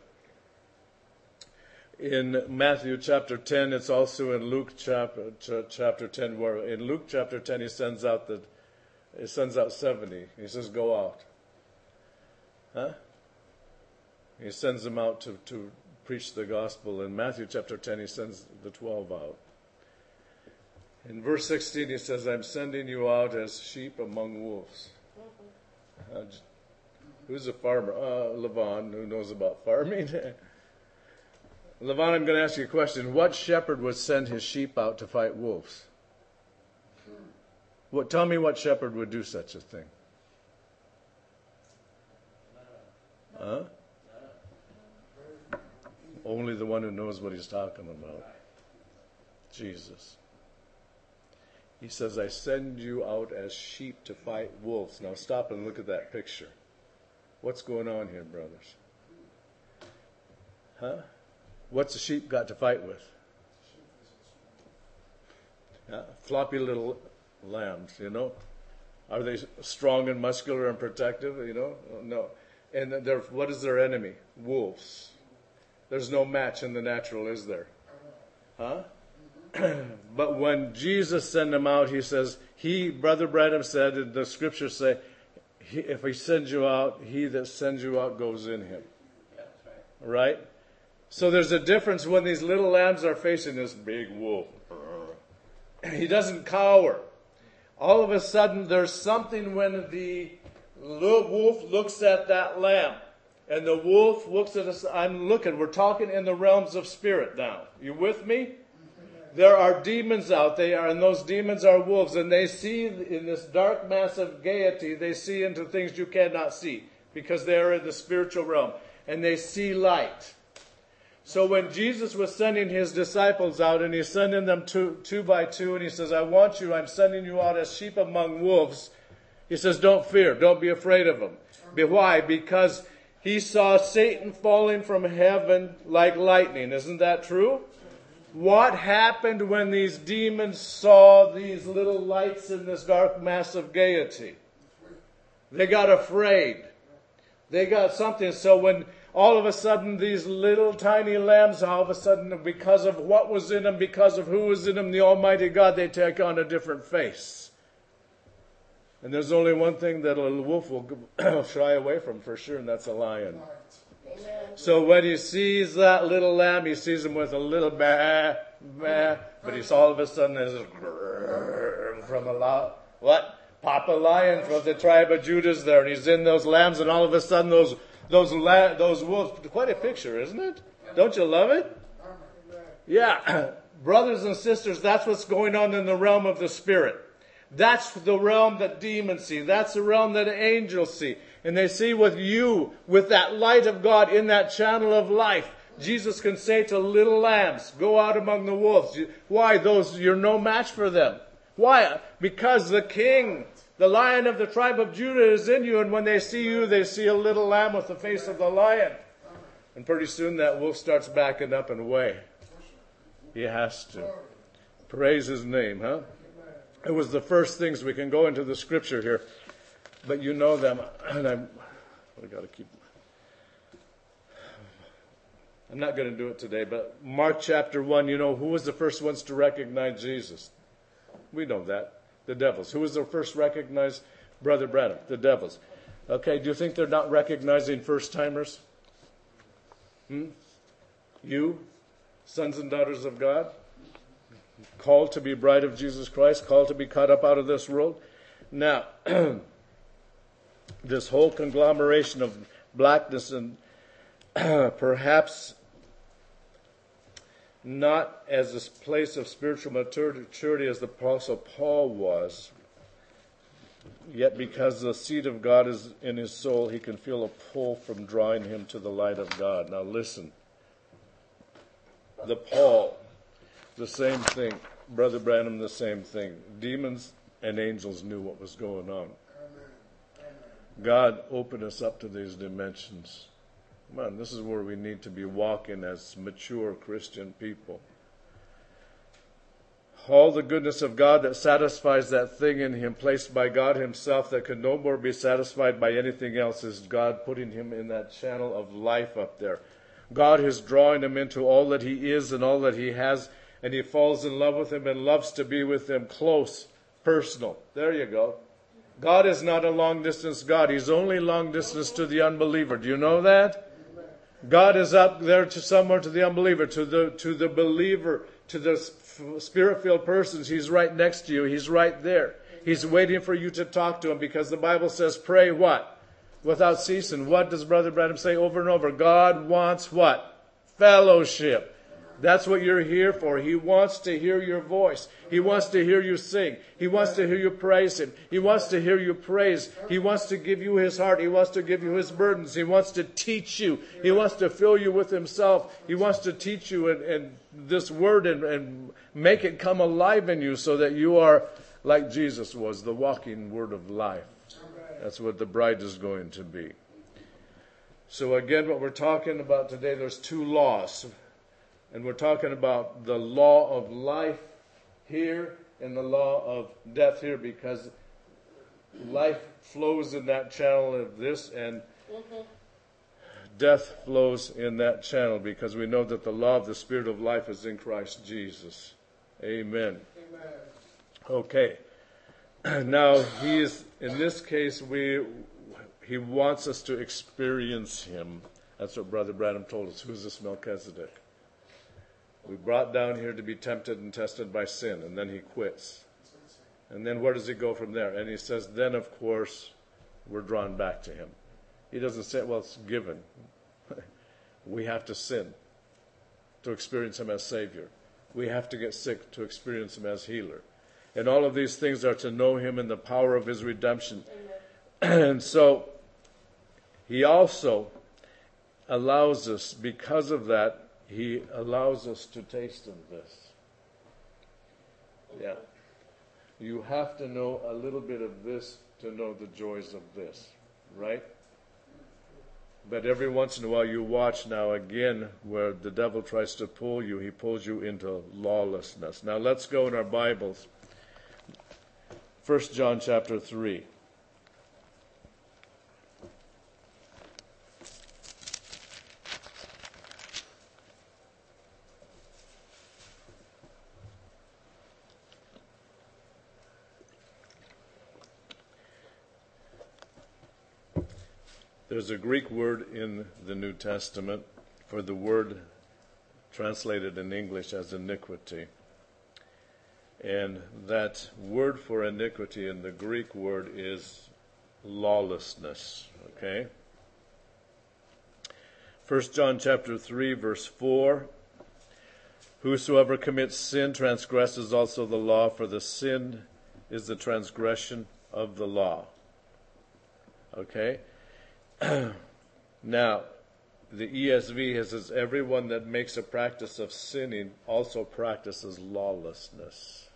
In Matthew chapter ten, it's also in Luke chapter ch- chapter ten, where in Luke chapter ten he sends out the he sends out seventy. He says, "Go out." Huh? He sends them out to, to preach the gospel. In Matthew chapter ten, he sends the twelve out. In verse sixteen, he says, "I'm sending you out as sheep among wolves." Uh, who's a farmer? Uh, Levon, who knows about farming. Levon, I'm going to ask you a question. What shepherd would send his sheep out to fight wolves? What? Tell me what shepherd would do such a thing? Huh? Only the one who knows what he's talking about. Jesus. He says, I send you out as sheep to fight wolves. Now stop and look at that picture. What's going on here, brothers? Huh? What's a sheep got to fight with? Uh, floppy little lambs, you know. Are they strong and muscular and protective? You know, no. And they're, what is their enemy? Wolves. There's no match in the natural, is there? Huh? But when Jesus sent them out, he says, he, Brother Branham said, and the scriptures say, he, if he sends you out, he that sends you out goes in him. Yeah, that's right. Right? So there's a difference when these little lambs are facing this big wolf. He doesn't cower. All of a sudden, there's something when the little wolf looks at that lamb. And the wolf looks at us. I'm looking. We're talking in the realms of spirit now. You with me? There are demons out there, and those demons are wolves. And they see in this dark mass of gaiety, they see into things you cannot see. Because they are in the spiritual realm. And they see light. So when Jesus was sending his disciples out, and he's sending them two, two by two, and he says, I want you, I'm sending you out as sheep among wolves. He says, don't fear, don't be afraid of them. Why? Because he saw Satan falling from heaven like lightning. Isn't that true? What happened when these demons saw these little lights in this dark mass of gaiety? They got afraid. They got something. So when all of a sudden these little tiny lambs, all of a sudden because of what was in them, because of who was in them, the Almighty God, they take on a different face. And there's only one thing that a wolf will shy away from for sure, and that's a lion. Amen. So when he sees that little lamb, he sees him with a little bah, bah, but he's all of a sudden there's a grrr from a lo- what? Papa Lion from the tribe of Judah's there, and he's in those lambs, and all of a sudden those those la- those wolves. Quite a picture, isn't it? Don't you love it? Yeah, brothers and sisters, that's what's going on in the realm of the spirit. That's the realm that demons see. That's the realm that angels see. And they see with you, with that light of God in that channel of life. Jesus can say to little lambs, go out among the wolves. Why? Those, you're no match for them. Why? Because the king, the lion of the tribe of Judah is in you. And when they see you, they see a little lamb with the face of the lion. And pretty soon that wolf starts backing up and away. He has to. Praise his name, huh? It was the first things. We can go into the scripture here, but you know them, and I'm, I got to keep. I'm not going to do it today, but Mark chapter one. You know who was the first ones to recognize Jesus? We know that, the devils. Who was the first recognized? Brother Branham, the devils. Okay, do you think they're not recognizing first timers? Hmm? You, sons and daughters of God? Called to be bride of Jesus Christ, called to be cut up out of this world. Now, this whole conglomeration of blackness and perhaps not as a place of spiritual maturity as the Apostle Paul was, yet because the seed of God is in his soul, he can feel a pull from drawing him to the light of God. Now listen, the Paul, the same thing. Brother Branham, the same thing. Demons and angels knew what was going on. God opened us up to these dimensions. Come on, this is where we need to be walking as mature Christian people. All the goodness of God that satisfies that thing in him, placed by God himself, that can no more be satisfied by anything else, is God putting him in that channel of life up there. God is drawing him into all that he is and all that he has, and he falls in love with him and loves to be with him close, personal. There you go. God is not a long-distance God. He's only long-distance to the unbeliever. Do you know that? God is up there to somewhere to the unbeliever, to the to the believer, to the spirit-filled persons. He's right next to you. He's right there. He's waiting for you to talk to him, because the Bible says, pray what? Without ceasing. What does Brother Branham say over and over? God wants what? Fellowship. That's what you're here for. He wants to hear your voice. He wants to hear you sing. He wants to hear you praise Him. He wants to hear you praise. He wants to give you His heart. He wants to give you His burdens. He wants to teach you. He wants to fill you with Himself. He wants to teach you and, and this word and, and make it come alive in you so that you are like Jesus was, the walking word of life. That's what the bride is going to be. So again, what we're talking about today, there's two laws. And we're talking about the law of life here and the law of death here, because life flows in that channel of this, and mm-hmm. death flows in that channel, because we know that the law of the Spirit of life is in Christ Jesus. Amen. Amen. Okay. Now, he is, in this case, we he wants us to experience Him. That's what Brother Branham told us. Who's this Melchizedek? We brought down here to be tempted and tested by sin, and then he quits. And then where does he go from there? And he says, then of course, we're drawn back to him. He doesn't say, well, it's given. We have to sin to experience him as Savior. We have to get sick to experience him as healer. And all of these things are to know him in the power of his redemption. And so, he also allows us, because of that, He allows us to taste of this. Yeah. You have to know a little bit of this to know the joys of this, right? But every once in a while you watch now again where the devil tries to pull you, he pulls you into lawlessness. Now let's go in our Bibles. First John chapter three. There's a Greek word in the New Testament for the word translated in English as iniquity. And that word for iniquity in the Greek word is lawlessness. Okay? First John chapter three, verse four. Whosoever commits sin transgresses also the law, for the sin is the transgression of the law. Okay? Now, the E S V says, everyone that makes a practice of sinning also practices lawlessness.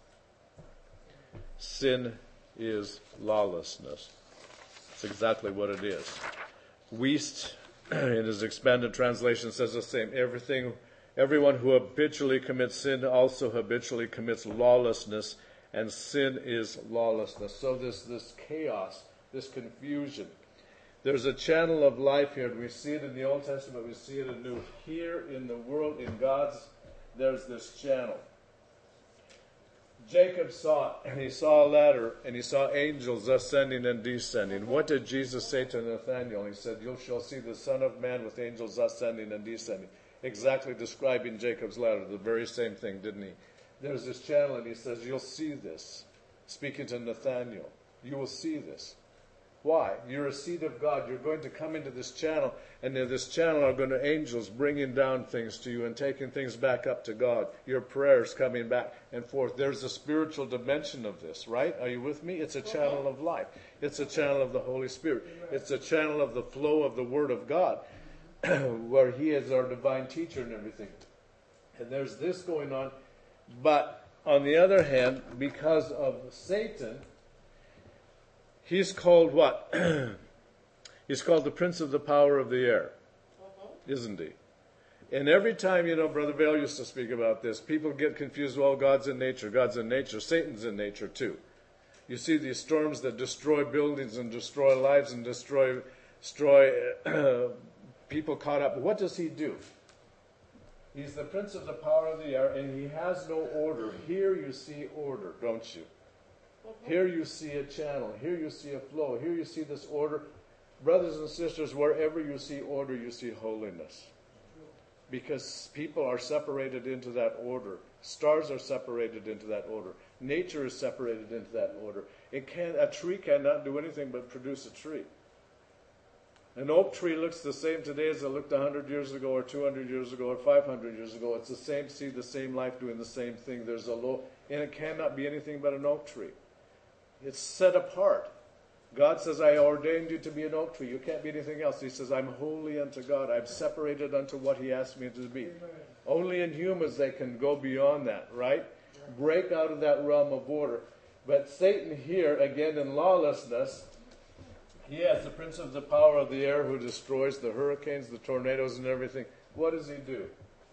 Sin is lawlessness. That's exactly what it is. Wuest, in his expanded translation, says the same. Everything, everyone who habitually commits sin also habitually commits lawlessness, and sin is lawlessness. So this, this chaos, this confusion. There's a channel of life here, and we see it in the Old Testament, we see it in the New. Here in the world, in God's, there's this channel. Jacob saw it, and he saw a ladder, and he saw angels ascending and descending. What did Jesus say to Nathanael? He said, you shall see the Son of Man with angels ascending and descending. Exactly describing Jacob's ladder, the very same thing, didn't he? There's this channel, and he says, you'll see this. Speaking to Nathanael, you will see this. Why? You're a seed of God. You're going to come into this channel, and in this channel are going to angels bringing down things to you and taking things back up to God. Your prayers coming back and forth. There's a spiritual dimension of this, right? Are you with me? It's a channel of life. It's a channel of the Holy Spirit. It's a channel of the flow of the Word of God, where He is our divine teacher and everything. And there's this going on. But on the other hand, because of Satan, he's called what? He's called the prince of the power of the air, mm-hmm. isn't he? And every time, you know, Brother Vail used to speak about this, people get confused, well, God's in nature, God's in nature. Satan's in nature too. You see these storms that destroy buildings and destroy lives and destroy, destroy uh, people caught up. What does he do? He's the prince of the power of the air, and he has no order. Here you see order, don't you? Here you see a channel. Here you see a flow. Here you see this order. Brothers and sisters, wherever you see order, you see holiness. Because people are separated into that order. Stars are separated into that order. Nature is separated into that order. It can, a tree cannot do anything but produce a tree. An oak tree looks the same today as it looked one hundred years ago or two hundred years ago or five hundred years ago. It's the same seed, the same life, doing the same thing. There's a low, and it cannot be anything but an oak tree. It's set apart. God says, I ordained you to be an oak tree. You can't be anything else. He says, I'm holy unto God. I'm separated unto what he asked me to be. Amen. Only in humans they can go beyond that, right? Yeah. Break out of that realm of order. But Satan here, again in lawlessness, he has the prince of the power of the air who destroys the hurricanes, the tornadoes, and everything. What does he do?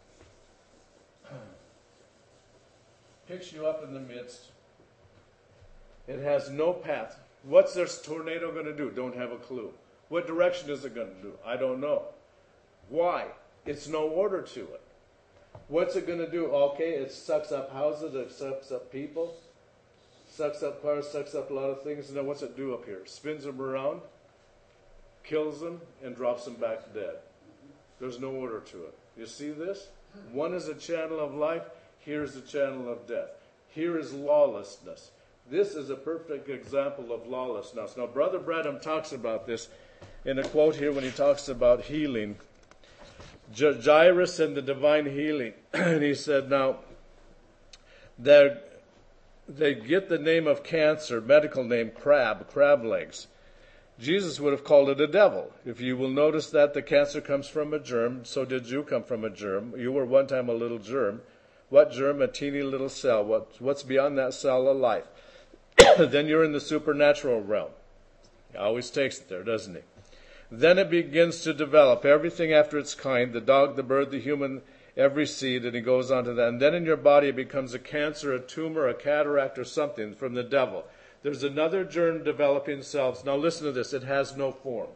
Picks you up in the midst. It has no path. What's this tornado going to do? Don't have a clue. What direction is it going to do? I don't know. Why? It's no order to it. What's it going to do? Okay, it sucks up houses, it sucks up people, sucks up cars, sucks up a lot of things. And then what's it do up here? Spins them around, kills them, and drops them back dead. There's no order to it. You see this? One is a channel of life. Here's a channel of death. Here is lawlessness. This is a perfect example of lawlessness. Now, Brother Branham talks about this in a quote here when he talks about healing. Jairus and the divine healing. And he said, now, they get the name of cancer, medical name, crab, crab legs. Jesus would have called it a devil. If you will notice that the cancer comes from a germ, so did you come from a germ. You were one time a little germ. What germ? A teeny little cell. What, what's beyond that cell? A life. Then you're in the supernatural realm. He always takes it there, doesn't he? Then it begins to develop everything after its kind, the dog, the bird, the human, every seed, and he goes on to that. And then in your body it becomes a cancer, a tumor, a cataract, or something from the devil. There's another germ developing cells. Now listen to this. It has no form.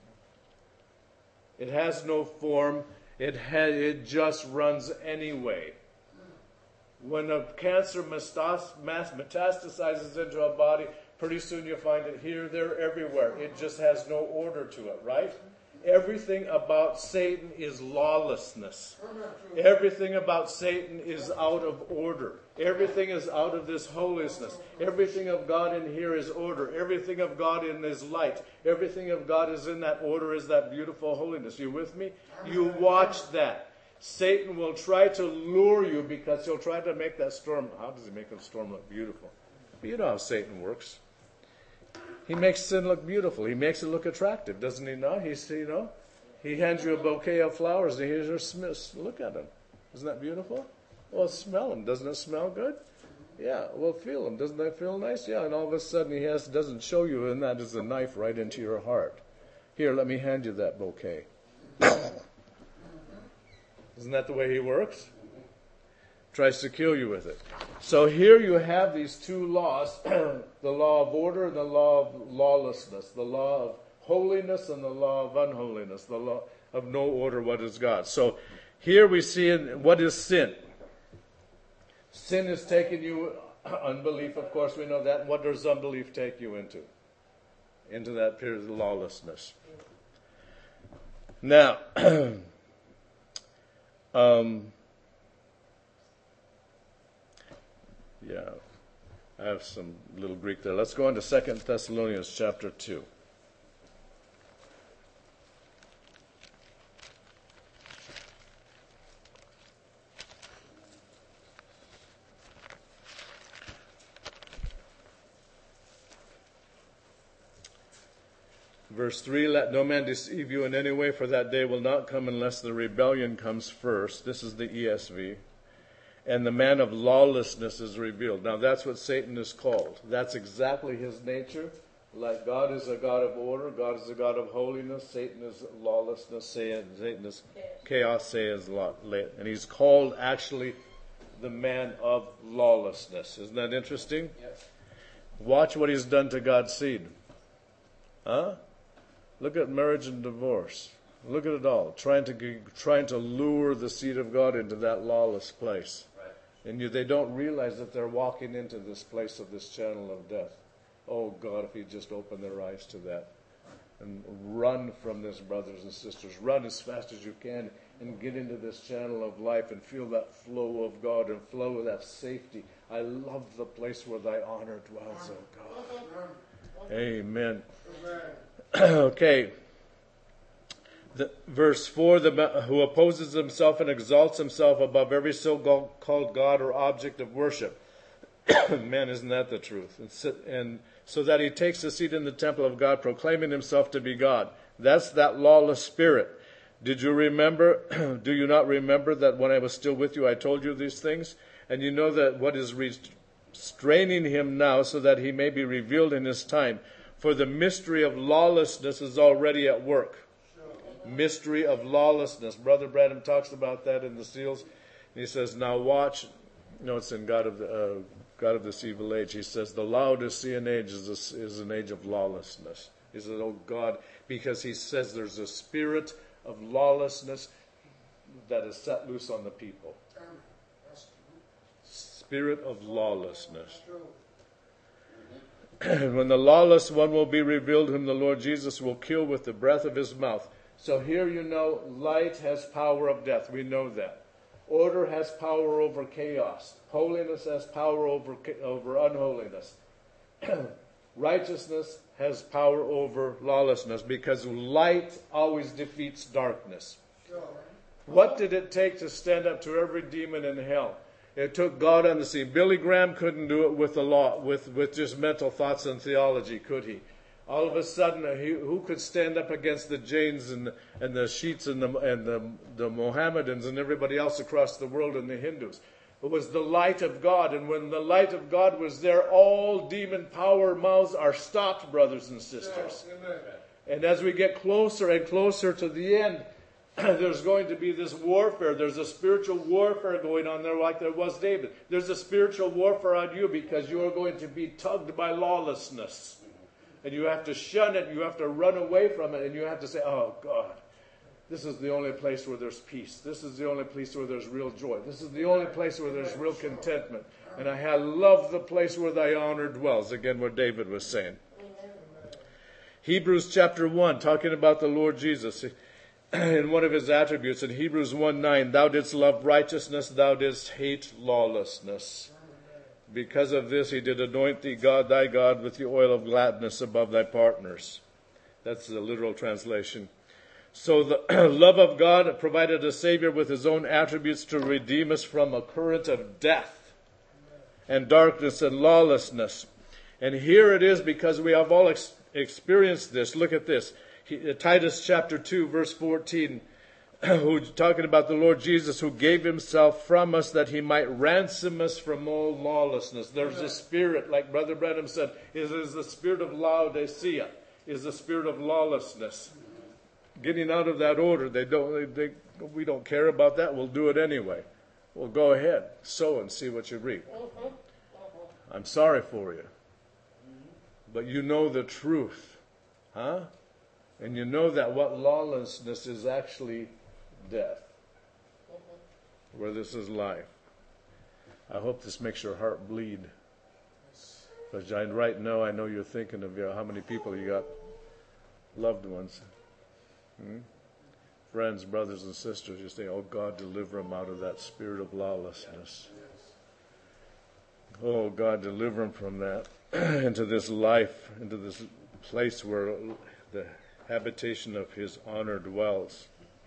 It has no form. It, ha- it just runs anyway. When a cancer metastasizes into a body, pretty soon you find it here, there, everywhere. It just has no order to it, right? Everything about Satan is lawlessness. Everything about Satan is out of order. Everything is out of this holiness. Everything of God in here is order. Everything of God in is light. Everything of God is in that order, is that beautiful holiness. You with me? You watch that. Satan will try to lure you because he'll try to make that storm. How does he make a storm look beautiful? But you know how Satan works. He makes sin look beautiful. He makes it look attractive, doesn't he? Not? He's, you know, he hands you a bouquet of flowers and here's your Smiths. Look at them. Isn't that beautiful? Well, smell them. Doesn't it smell good? Yeah. Well, feel them. Doesn't that feel nice? Yeah. And all of a sudden he has doesn't show you, and that is a knife right into your heart. Here, let me hand you that bouquet. Isn't that the way he works? Tries to kill you with it. So here you have these two laws, the law of order and the law of lawlessness, the law of holiness and the law of unholiness, the law of no order, what is God. So here we see in, what is sin. Sin is taking you, unbelief, of course we know that. What does unbelief take you into? Into that period of lawlessness. Now, um, yeah, I have some little Greek there. Let's go on to Second Thessalonians chapter two. Verse three, let no man deceive you in any way, for that day will not come unless the rebellion comes first. This is the E S V. And the man of lawlessness is revealed. Now that's what Satan is called. That's exactly his nature. Like God is a God of order, God is a God of holiness, Satan is lawlessness, Satan is chaos, Satan is law. And he's called actually the man of lawlessness. Isn't that interesting? Yes. Watch what he's done to God's seed. Huh? Look at marriage and divorce. Look at it all. Trying to trying to lure the seed of God into that lawless place. Right. And you, they don't realize that they're walking into this place of this channel of death. Oh God, if you just open their eyes to that. And run from this, brothers and sisters. Run as fast as you can and get into this channel of life and feel that flow of God and flow of that safety. I love the place where thy honor dwells, oh God. Amen. Okay. The, verse four, the, who opposes himself and exalts himself above every so-called God or object of worship. Man, isn't that the truth? And, sit, and so that he takes a seat in the temple of God, proclaiming himself to be God. That's that lawless spirit. Did you remember, do you not remember that when I was still with you, I told you these things? And you know that what is restraining him now, so that he may be revealed in his time. For the mystery of lawlessness is already at work. Mystery of lawlessness. Brother Branham talks about that in the seals. He says, now watch. No, it's in God of the uh, God of this evil age. He says, the Laodicean age is, a, is an age of lawlessness. He says, oh God, because he says there's a spirit of lawlessness that is set loose on the people. Spirit of lawlessness. When the lawless one will be revealed, whom the Lord Jesus will kill with the breath of his mouth. So here you know light has power of death. We know that. Order has power over chaos. Holiness has power over, over unholiness. Righteousness has power over lawlessness, because light always defeats darkness. What did it take to stand up to every demon in hell? It took God on the scene. Billy Graham couldn't do it with the law, with, with just mental thoughts and theology, could he? All of a sudden, he, who could stand up against the Jains and, and the Shiites and, the, and the, the Mohammedans and everybody else across the world and the Hindus? It was the light of God. And when the light of God was there, all demon power mouths are stopped, brothers and sisters. Yeah, and as we get closer and closer to the end, there's going to be this warfare. There's a spiritual warfare going on there like there was David. There's a spiritual warfare on you, because you are going to be tugged by lawlessness. And you have to shun it, you have to run away from it, and you have to say, oh God, this is the only place where there's peace. This is the only place where there's real joy. This is the only place where there's real contentment. And I love the place where thy honor dwells. Again, what David was saying. Hebrews chapter one, talking about the Lord Jesus. In one of his attributes, in Hebrews one nine, thou didst love righteousness, thou didst hate lawlessness. Because of this he did anoint thee, God, thy God, with the oil of gladness above thy partners. That's the literal translation. So the love of God provided a Savior with his own attributes to redeem us from a current of death and darkness and lawlessness. And here it is, because we have all ex- experienced this. Look at this. He, Titus chapter two, verse fourteen, who talking about the Lord Jesus, who gave himself from us that he might ransom us from all lawlessness. There's a spirit, like Brother Branham said, is, is the spirit of Laodicea, is the spirit of lawlessness. Getting out of that order, they don't. They, they, we don't care about that. We'll do it anyway. Well, go ahead, sow and see what you reap. I'm sorry for you, but you know the truth, huh? And you know that what lawlessness is actually death, where this is life. I hope this makes your heart bleed. Because I, right now, I know you're thinking of you know, how many people you got, loved ones, hmm? friends, brothers and sisters. You say, oh God, deliver them out of that spirit of lawlessness. Oh God, deliver them from that into this life, into this place where the habitation of his honor dwells.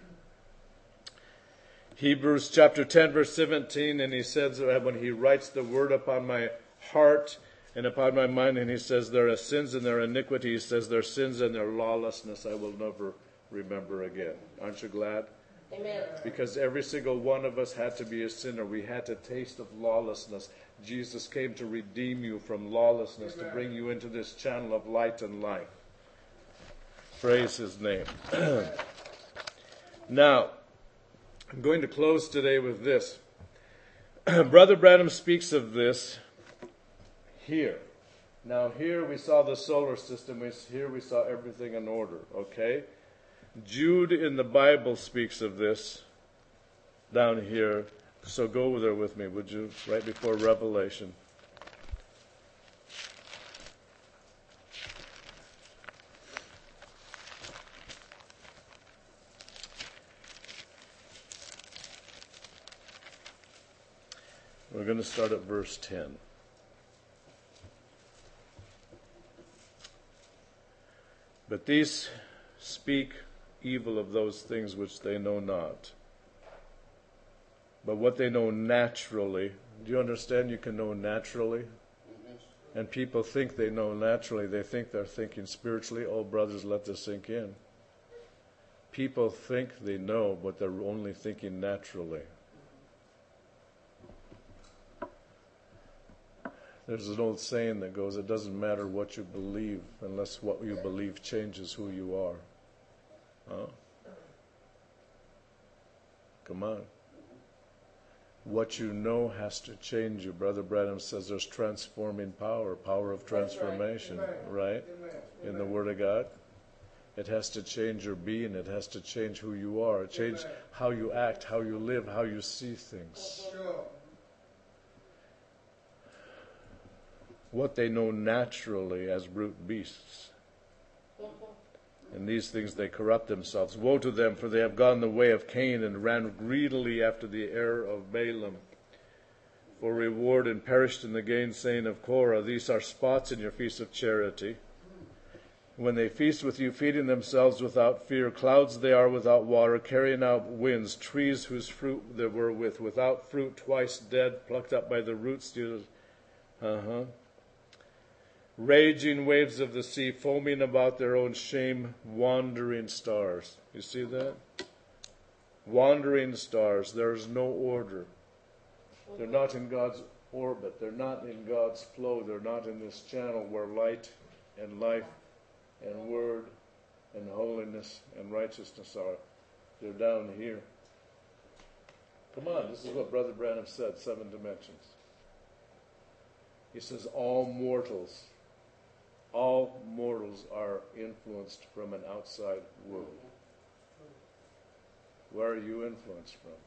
Hebrews chapter ten, verse seventeen, and he says that when he writes the word upon my heart and upon my mind, and he says there are sins and their iniquity, he says their sins and their lawlessness I will never remember again. Aren't you glad? Amen. Because every single one of us had to be a sinner. We had to taste of lawlessness. Jesus came to redeem you from lawlessness, Amen. To bring you into this channel of light and life. Praise his name. Now, I'm going to close today with this. Brother Branham speaks of this here. Now, here we saw the solar system. Here we saw everything in order, okay? Jude in the Bible speaks of this down here. So go there with me, would you? Right before Revelation. We're going to start at verse ten. But these speak evil of those things which they know not. But what they know naturally, do you understand you can know naturally? Mm-hmm. And people think they know naturally. They think they're thinking spiritually. Oh, brothers, let this sink in. People think they know, but they're only thinking naturally. There's an old saying that goes, it doesn't matter what you believe unless what you believe changes who you are. Huh? Come on. What you know has to change you. Brother Branham says there's transforming power, power of transformation, right? right? In the Word of God. It has to change your being. It has to change who you are. It changes how you act, how you live, how you see things. What they know naturally as brute beasts. In these things they corrupt themselves. Woe to them, for they have gone the way of Cain and ran greedily after the error of Balaam for reward and perished in the gainsaying of Korah. These are spots in your feast of charity. When they feast with you, feeding themselves without fear, clouds they are without water, carrying out winds, trees whose fruit they were with, without fruit, twice dead, plucked up by the roots. Uh-huh. Raging waves of the sea, foaming about their own shame, wandering stars. You see that? Wandering stars. There's no order. They're not in God's orbit. They're not in God's flow. They're not in this channel where light and life and word and holiness and righteousness are. They're down here. Come on, this is what Brother Branham said, seven dimensions. He says all mortals, all mortals are influenced from an outside world. Where are you influenced from?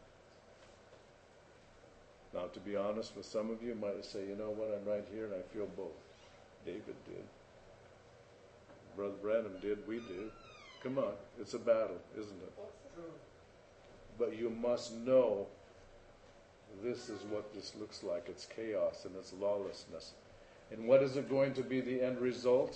Now, to be honest with some of you, you might say, you know what, I'm right here and I feel both. David did. Brother Branham did, we did. Come on, it's a battle, isn't it? But you must know this is what this looks like. It's chaos and it's lawlessness. And what is it going to be the end result?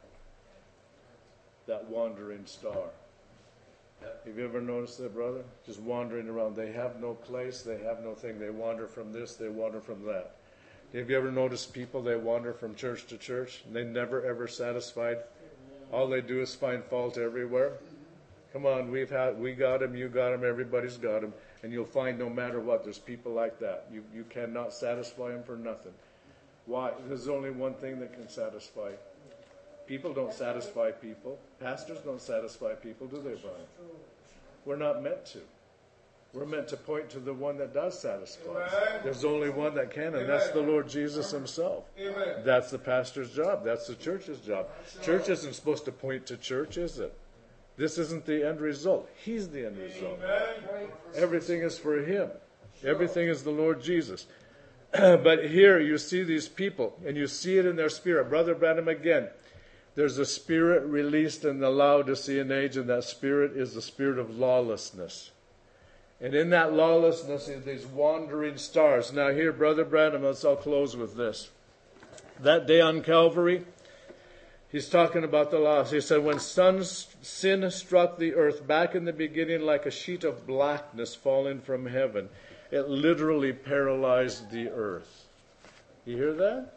That wandering star. Have you ever noticed that, brother? Just wandering around. They have no place, they have no thing. They wander from this, they wander from that. Have you ever noticed people, they wander from church to church, and they never ever satisfied? All they do is find fault everywhere. Come on, we've had, we got him, you got him, everybody's got him. And you'll find no matter what, there's people like that. You, you cannot satisfy them for nothing. Why? There's only one thing that can satisfy. People don't satisfy people. Pastors don't satisfy people, do they, Brian? We're not meant to. We're meant to point to the one that does satisfy. Amen. There's only one that can, and Amen. That's the Lord Jesus himself. Amen. That's the pastor's job. That's the church's job. Church isn't supposed to point to church, is it? This isn't the end result. He's the end result. Amen. Everything is for him. Everything is the Lord Jesus. But here you see these people, and you see it in their spirit. Brother Branham again, there's a spirit released in the Laodicean age, and that spirit is the spirit of lawlessness. And in that lawlessness is these wandering stars. Now here, Brother Branham, let's all close with this. That day on Calvary, he's talking about the loss. He said, when son's sin struck the earth back in the beginning like a sheet of blackness falling from heaven, it literally paralyzed the earth. You hear that?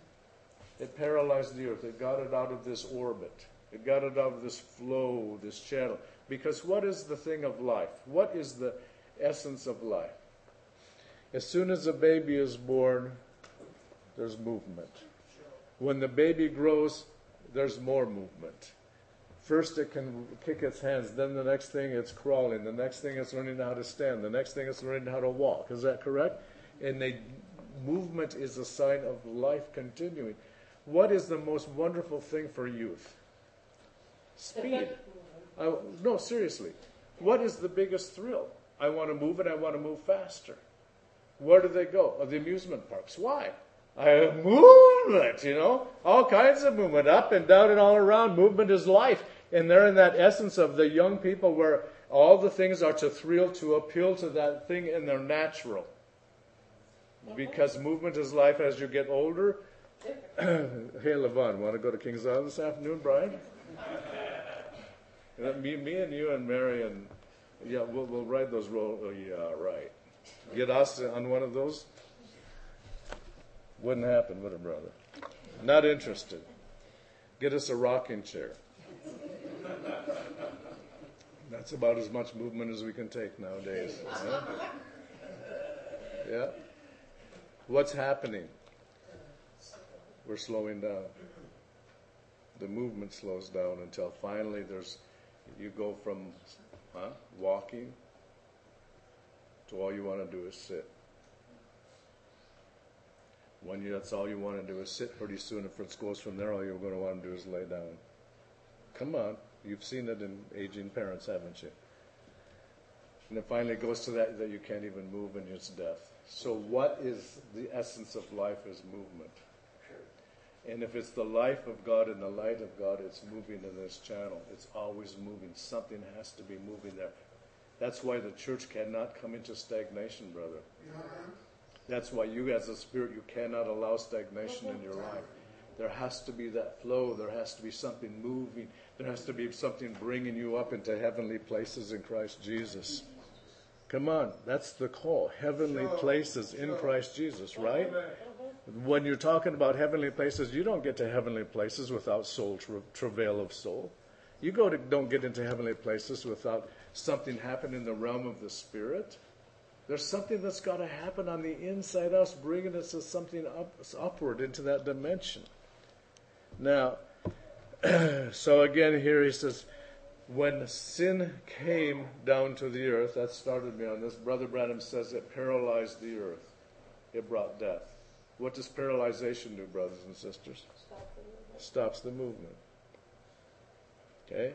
It paralyzed the earth. It got it out of this orbit. It got it out of this flow, this channel. Because what is the thing of life? What is the essence of life? As soon as a baby is born, there's movement. When the baby grows, there's more movement. First it can kick its hands, then the next thing it's crawling, the next thing it's learning how to stand, the next thing it's learning how to walk. Is that correct? And they, movement is a sign of life continuing. What is the most wonderful thing for youth? Speed. I, no, seriously. What is the biggest thrill? I want to move and I want to move faster. Where do they go? Oh, the amusement parks. Why? I have movement, you know. All kinds of movement, up and down and all around. Movement is life. And they're in that essence of the young people where all the things are to thrill, to appeal to that thing, and they're natural. Because movement is life as you get older. Hey, Levon, want to go to Kings Island this afternoon, Brian? Uh, Me, me and you and Mary and, yeah, we'll, we'll ride those roll. Oh, yeah, right. Get us on one of those? Wouldn't happen, would it, brother? Not interested. Get us a rocking chair. That's about as much movement as we can take nowadays. Yeah? Yeah. What's happening? We're slowing down. The movement slows down until finally there's, you go from huh, walking to all you want to do is sit. When you, that's all you want to do is sit, pretty soon if it goes from there, all you're going to want to do is lay down. Come on. You've seen it in aging parents, haven't you? And it finally goes to that, that you can't even move and it's death. So what is the essence of life is movement. And if it's the life of God and the light of God, it's moving in this channel. It's always moving. Something has to be moving there. That's why the church cannot come into stagnation, brother. That's why you as a spirit, you cannot allow stagnation in your life. There has to be that flow. There has to be something moving. There has to be something bringing you up into heavenly places in Christ Jesus. Come on, that's the call. Heavenly places in Christ Jesus, right? When you're talking about heavenly places, you don't get to heavenly places without soul tra- travail of soul. You go to, don't get into heavenly places without something happening in the realm of the spirit. There's something that's got to happen on the inside of us, bringing us to something up, upward into that dimension. Now, so again here he says, when sin came down to the earth, that started me on this. Brother Branham says it paralyzed the earth. It brought death. What does paralyzation do, brothers and sisters? Stops the movement. Okay?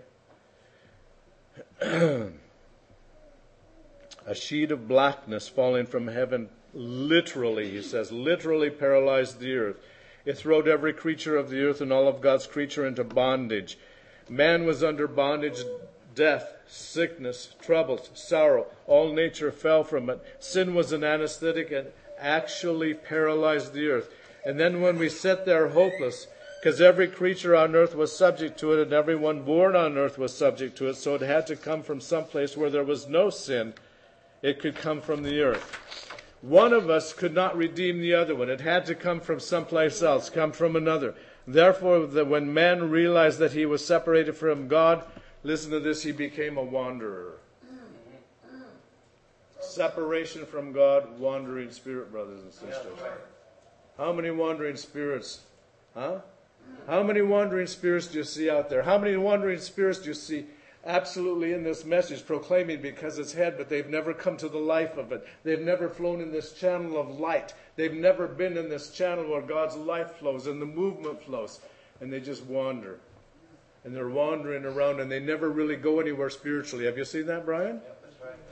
A sheet of blackness falling from heaven, literally, he says, literally paralyzed the earth. It throwed every creature of the earth and all of God's creature into bondage. Man was under bondage, death, sickness, troubles, sorrow. All nature fell from it. Sin was an anesthetic and actually paralyzed the earth. And then when we sat there hopeless, because every creature on earth was subject to it and everyone born on earth was subject to it, so it had to come from some place where there was no sin. It could come from the earth. One of us could not redeem the other one. It had to come from someplace else, come from another. Therefore, the, when man realized that he was separated from God, listen to this, he became a wanderer. Separation from God, wandering spirit, brothers and sisters. How many wandering spirits? Huh? How many wandering spirits do you see out there? How many wandering spirits do you see absolutely in this message proclaiming because it's head, but they've never come to the life of it. They've never flown in this channel of light. They've never been in this channel where God's life flows and the movement flows. And they just wander. And they're wandering around and they never really go anywhere spiritually. Have you seen that, Brian? Yep, that's right.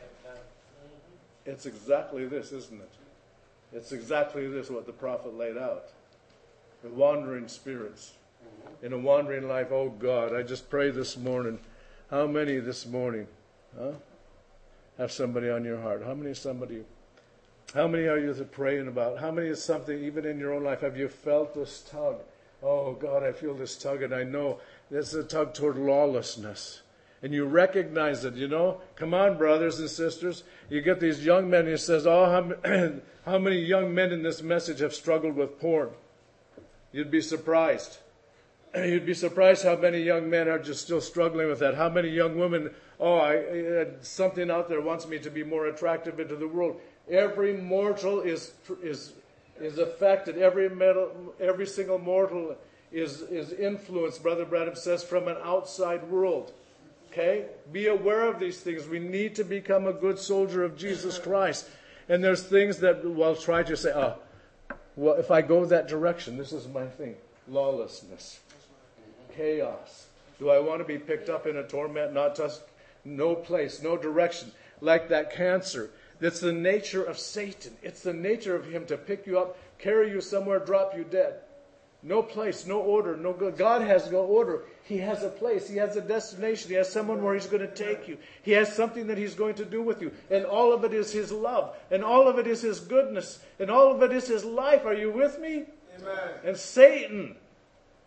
It's exactly this, isn't it? It's exactly this what the prophet laid out. The wandering spirits. In a wandering life, oh God, I just pray this morning. How many this morning huh, have somebody on your heart? How many somebody? How many are you praying about? How many is something, even in your own life, have you felt this tug? Oh God, I feel this tug and I know there's a tug toward lawlessness. And you recognize it, you know. Come on, brothers and sisters. You get these young men who says, oh, how, how many young men in this message have struggled with porn? You'd be surprised. You'd be surprised how many young men are just still struggling with that. How many young women, oh, I, I, something out there wants me to be more attractive into the world. Every mortal is is is affected. Every metal, every single mortal is is influenced, Brother Branham says, from an outside world. Okay? Be aware of these things. We need to become a good soldier of Jesus Christ. And there's things that we'll try to say, oh, well, if I go that direction, this is my thing. Lawlessness. Chaos. Do I want to be picked up in a torment? Not just, no place, no direction. Like that cancer. That's the nature of Satan. It's the nature of him to pick you up, carry you somewhere, drop you dead. No place, no order, no good. God has no order. He has a place. He has a destination. He has someone where he's going to take you. He has something that he's going to do with you. And all of it is his love. And all of it is his goodness. And all of it is his life. Are you with me? Amen. And Satan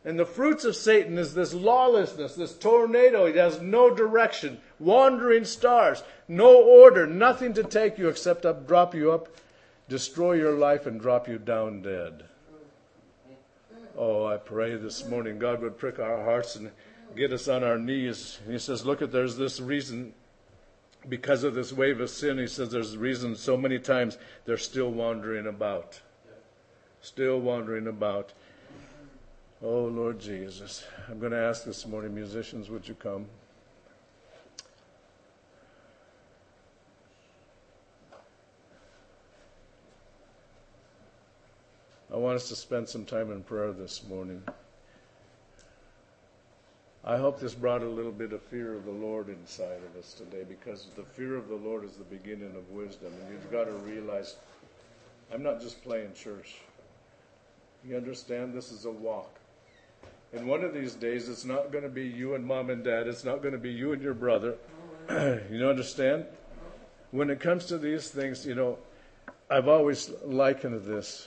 And the fruits of Satan is this lawlessness, this tornado. He has no direction, wandering stars, no order, nothing to take you except up, drop you up, destroy your life, and drop you down dead. Oh, I pray this morning God would prick our hearts and get us on our knees. He says, look, at there's this reason, because of this wave of sin, he says there's a reason so many times they're still wandering about. Still wandering about. Oh, Lord Jesus. I'm going to ask this morning, musicians, would you come? I want us to spend some time in prayer this morning. I hope this brought a little bit of fear of the Lord inside of us today, because the fear of the Lord is the beginning of wisdom. And you've got to realize, I'm not just playing church. You understand? This is a walk. And one of these days, it's not going to be you and mom and dad. It's not going to be you and your brother. You understand? When it comes to these things, you know, I've always likened this.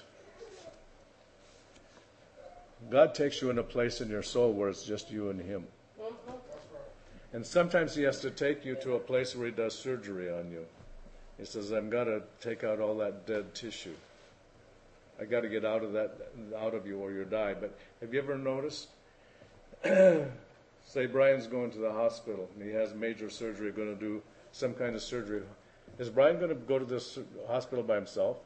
God takes you in a place in your soul where it's just you and him. And sometimes he has to take you to a place where he does surgery on you. He says, I've got to take out all that dead tissue. I got to get out of that, out of you or you die. But have you ever noticed? Say Brian's going to the hospital and he has major surgery, going to do some kind of surgery. Is Brian going to go to this hospital by himself?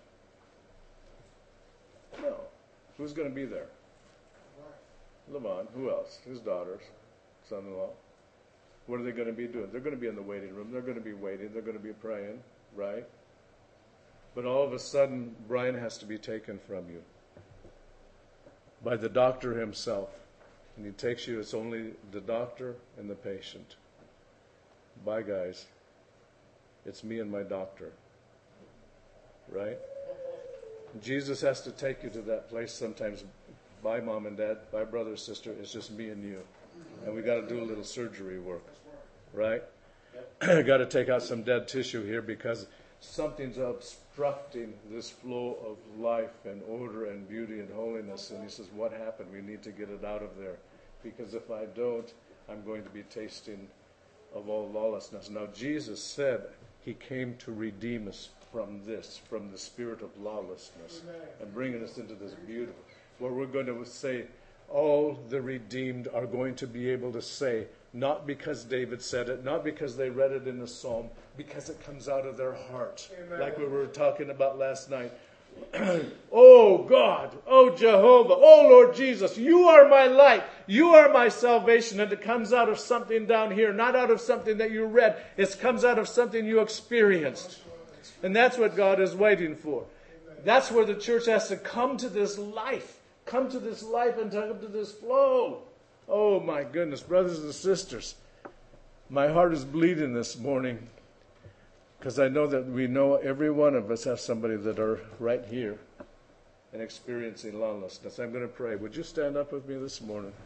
No. Who's going to be there? Lavon. Who else? His daughters, son-in-law. What are they going to be doing? They're going to be in the waiting room. They're going to be waiting. They're going to be praying, right? But all of a sudden, Brian has to be taken from you by the doctor himself. And he takes you, it's only the doctor and the patient. Bye, guys. It's me and my doctor. Right? Jesus has to take you to that place sometimes. Bye, mom and dad. Bye, brother, sister. It's just me and you. And we got to do a little surgery work. Right? Got to take out some dead tissue here because something's obstructing this flow of life and order and beauty and holiness. And he says, what happened? We need to get it out of there. Because if I don't, I'm going to be tasting of all lawlessness. Now, Jesus said he came to redeem us from this, from the spirit of lawlessness, and bringing us into this beautiful, where we're going to say, all the redeemed are going to be able to say, not because David said it, not because they read it in the psalm, because it comes out of their heart. Amen. Like we were talking about last night. Oh God, oh Jehovah, oh Lord Jesus, you are my light, you are my salvation. And it comes out of something down here, not out of something that you read. It comes out of something you experienced. And that's what God is waiting for. That's where the church has to come to this life. Come to this life and come to this flow. Oh my goodness, brothers and sisters, my heart is bleeding this morning because I know that we know every one of us have somebody that are right here and experiencing lawlessness. I'm going to pray. Would you stand up with me this morning?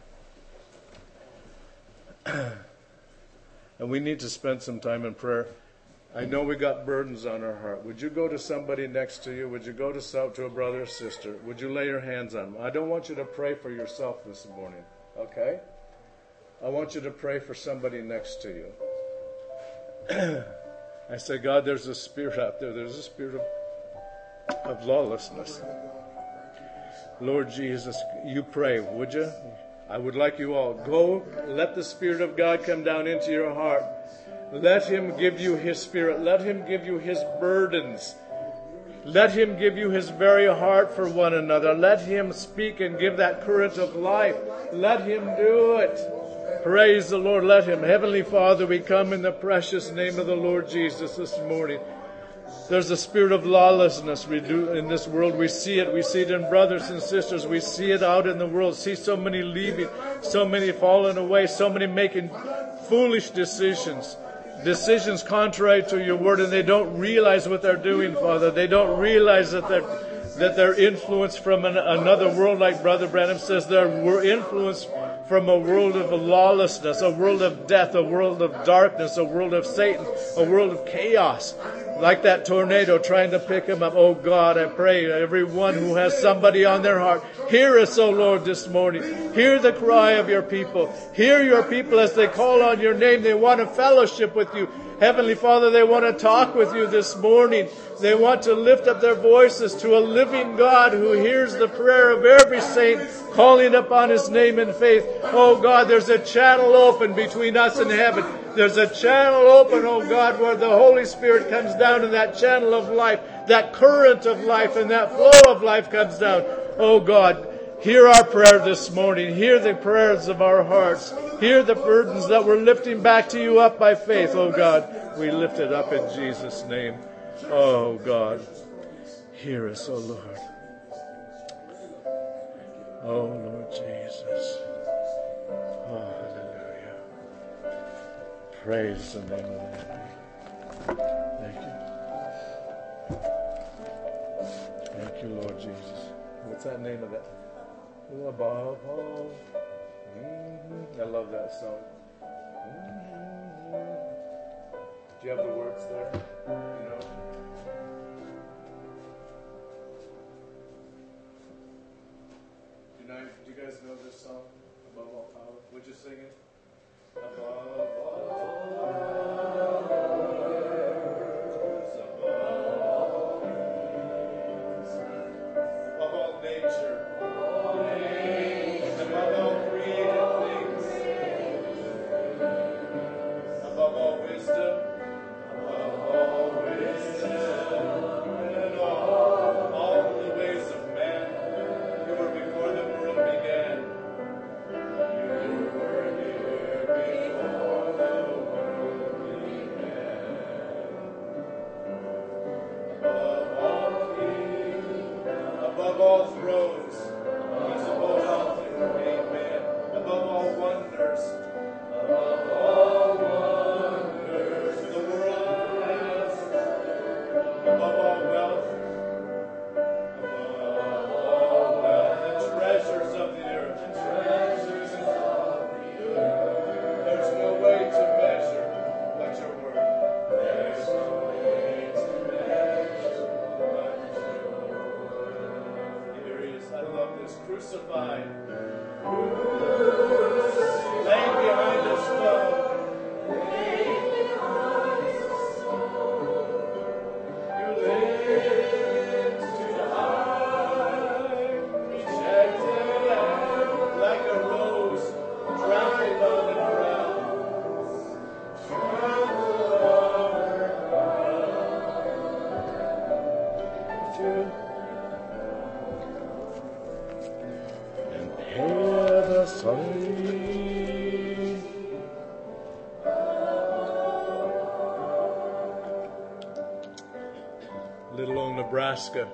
And we need to spend some time in prayer. I know we got burdens on our heart. Would you go to somebody next to you? Would you go to some, to a brother or sister? Would you lay your hands on them? I don't want you to pray for yourself this morning, okay? I want you to pray for somebody next to you. I say, God, there's a spirit out there. There's a spirit of, of lawlessness. Lord Jesus, you pray, would you? I would like you all. Go, let the Spirit of God come down into your heart. Let him give you his spirit. Let him give you his burdens. Let him give you his very heart for one another. Let him speak and give that current of life. Let him do it. Praise the Lord. Let him. Heavenly Father, we come in the precious name of the Lord Jesus this morning. There's a spirit of lawlessness we do in this world. We see it. We see it in brothers and sisters. We see it out in the world. See so many leaving, so many falling away, so many making foolish decisions. Decisions contrary to your word, and they don't realize what they're doing, Father. They don't realize that they're that they're influenced from an, another world, like Brother Branham says. They're influenced from a world of lawlessness, a world of death, a world of darkness, a world of Satan, a world of chaos. like that tornado trying to pick him up. Oh God, I pray everyone who has somebody on their heart, hear us, oh Lord, this morning. Hear the cry of your people. Hear your people as they call on your name. They want a fellowship with you. Heavenly Father, they want to talk with you this morning. They want to lift up their voices to a living God who hears the prayer of every saint calling upon his name in faith. Oh God, there's a channel open between us and heaven. There's a channel open, oh God, where the Holy Spirit comes down in that channel of life, that current of life, and that flow of life comes down. Oh God, hear our prayer this morning. Hear the prayers of our hearts. Hear the burdens that we're lifting back to you up by faith, oh God. We lift it up in Jesus' name. Oh God, hear us, oh Lord. Oh Lord Jesus. Oh, hallelujah. Praise the name of the Lord. Thank you. Thank you, Lord Jesus. What's that name of that? Above all. Mm-hmm. I love that song. Mm-hmm. Do you have the words there? You know? Do you, know, do you guys know this song? Above all power? Would you sing it? Above all powers, above all things, above all nature, above all created things, above all wisdom, above all wisdom, and all, all the ways of man, you were before the world began. You were here before the world began. Above all kings, above all thrones, he's above all things, amen. Above all wonders, above all wonders the world has, above all wealth, above all wealth, the treasures of the earth, the treasures of the earth. There's no way to measure what your worth. There's no way to measure what your worth. Here he is. I love this. Crucified. Laid behind a stone. You lived too high, rejected and like a rose, trampled on the ground, trampled on the ground. And hear the sun. Little old Nebraska.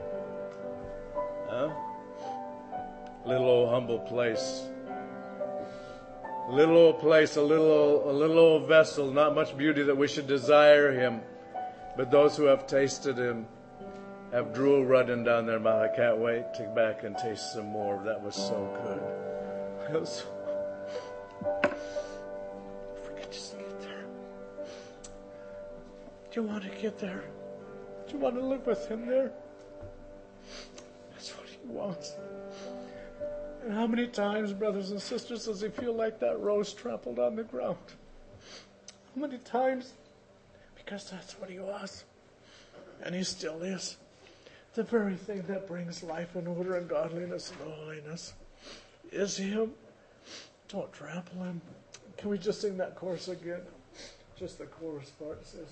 Huh? Little old humble place. Little old place, a little old, a little old vessel, not much beauty that we should desire him. But those who have tasted him have drool running down their mouth. I can't wait to get back and taste some more. That was so good. It was so... If we could just get there. Do you want to get there? Do you want to live with him there? That's what he wants. And how many times, brothers and sisters, does he feel like that rose trampled on the ground? How many times? Because that's what he was. And he still is. The very thing that brings life and order and godliness and holiness is him. Don't trample him. Can we just sing that chorus again? Just the chorus part says...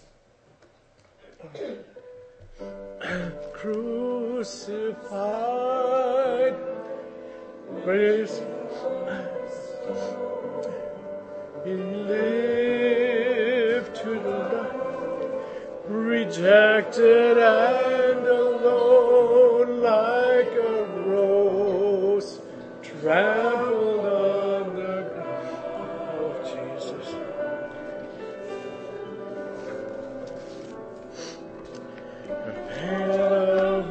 Crucified, grace, he lived to die, rejected and alone, like a rose trampled on the ground. Oh, Jesus. Of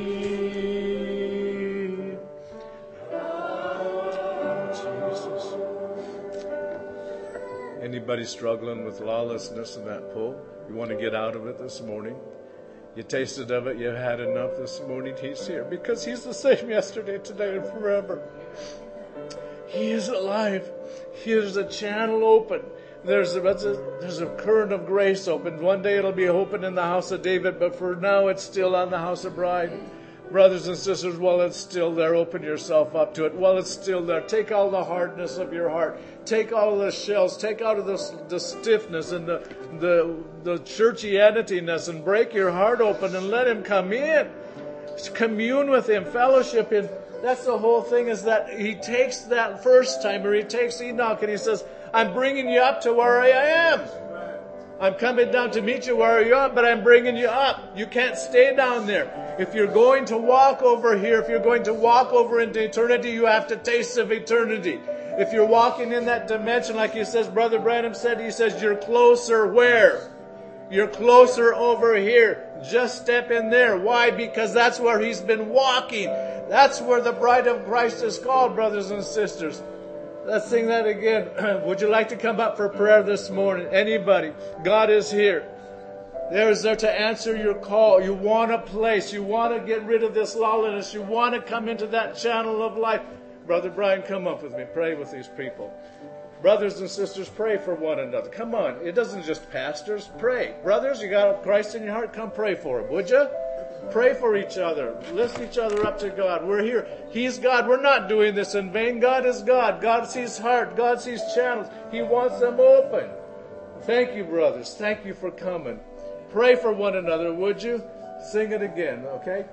me, oh, Jesus. And Anybody struggling with lawlessness in that pull? You want to get out of it this morning? You tasted of it, you had enough this morning. He's here because He's the same yesterday, today, and forever. He is alive. Here's a channel open. There's a, there's a current of grace open. One day it'll be open in the house of David, but for now it's still on the house of Bride. Brothers and sisters, while it's still there, open yourself up to it. While it's still there, take all the hardness of your heart. Take all the shells. Take out of the, the stiffness and the, the, the churchianityness and break your heart open and let Him come in. Commune with Him, fellowship in. That's the whole thing, is that He takes that first timer, He takes Enoch, and He says, I'm bringing you up to where I am. I'm coming down to meet you where you're at, but I'm bringing you up. You can't stay down there. If you're going to walk over here, if you're going to walk over into eternity, you have to taste of eternity. If you're walking in that dimension, like he says, Brother Branham said, he says, you're closer where? You're closer over here. Just step in there. Why? Because that's where He's been walking. That's where the bride of Christ is called, brothers and sisters. Let's sing that again. Would you like to come up for prayer this morning? Anybody? God is here. There is there to answer your call. You want a place. You want to get rid of this lawlessness. You want to come into that channel of life. Brother Brian, come up with me. Pray with these people. Brothers and sisters, pray for one another. Come on. It doesn't just pastors. Pray. Brothers, you got Christ in your heart? Come pray for Him, would you? Pray for each other. Lift each other up to God. We're here. He's God. We're not doing this in vain. God is God. God sees heart. God sees channels. He wants them open. Thank you, brothers. Thank you for coming. Pray for one another, would you? Sing it again, okay?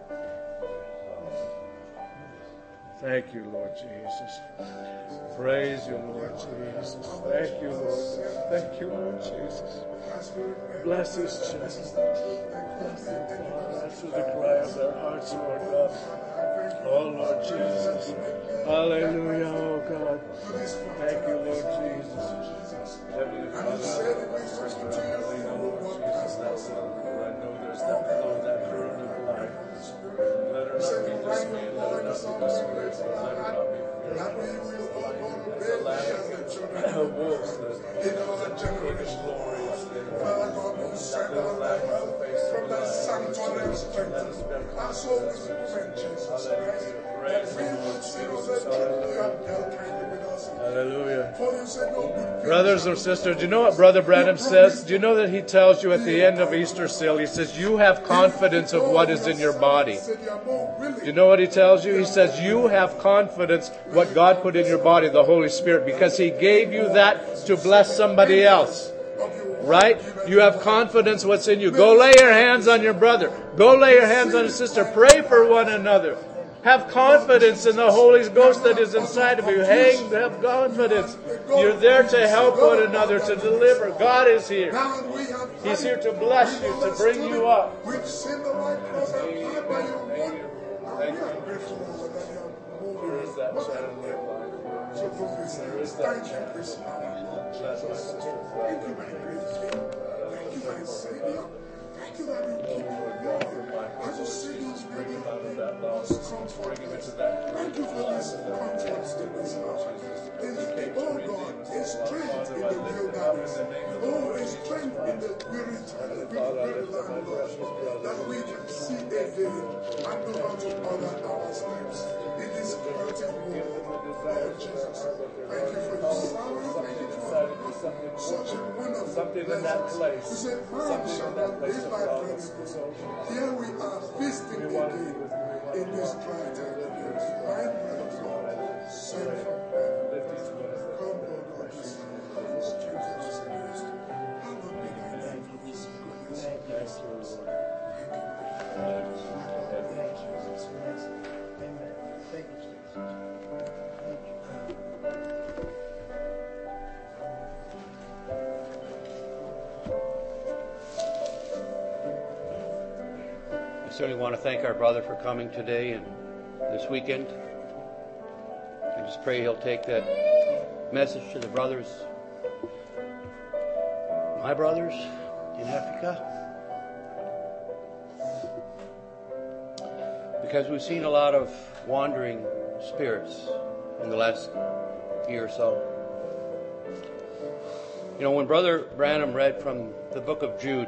Thank you, Lord Jesus. Praise you, Lord Jesus. Thank you, Lord. Thank you, Lord Jesus. Bless His chest. Bless Him, Father. Answer the cry of their hearts, Lord God. Oh, Lord Jesus. Hallelujah, oh God. Thank you, Lord Jesus. Heavenly Father, Lord Jesus, that's it. I know there's that flow, that current of life. Let her not be dismayed. Let her not be discouraged. Let her not be fearful. As a lamb of wolves that King of glory is there. That little lamb of the face of the lion. Let us bear confidence. Hallelujah. Praise the Lord Jesus. Hallelujah. Hallelujah. Brothers and sisters, do you know what Brother Branham says? Do you know that he tells you at the end of Easter Seal, he says, you have confidence of what is in your body. Do you know what he tells you? He says, you have confidence what God put in your body, the Holy Spirit, because He gave you that to bless somebody else. Right? You have confidence what's in you. Go lay your hands on your brother. Go lay your hands on your sister. Pray for one another. Have confidence in the Holy Ghost that is inside of you. Hang, have confidence. You're there to help one another, to deliver. God is here. He's here to bless you, to bring you up. There is that channel of life. There is that channel. Bless my sister. Thank you, my Savior. Thank you that you keep your word. I just see these bring him out of that loss. Bring him into that. Thank you for this context in this house. Oh God, there's strength in the wilderness. Oh, there's strength in the weary land. That we can see again and know how to order our steps in this curtain room. Lord Jesus, thank you for your sound. Thank you for such a wonderful something in that place. We say, man shall not live by bread alone. Here we are feasting again in this dry time. Find bread, Lord. Send from heaven. Come, Lord God, this is Jesus Christ. Hallowed be thy name for this goodness. Thank you, Lord. Thank you. Thank you, Jesus Christ. Amen. Thank you, Jesus. I certainly want to thank our brother for coming today and this weekend. I just pray he'll take that message to the brothers, my brothers in Africa. Because we've seen a lot of wandering spirits in the last year or so. You know, when Brother Branham read from the book of Jude,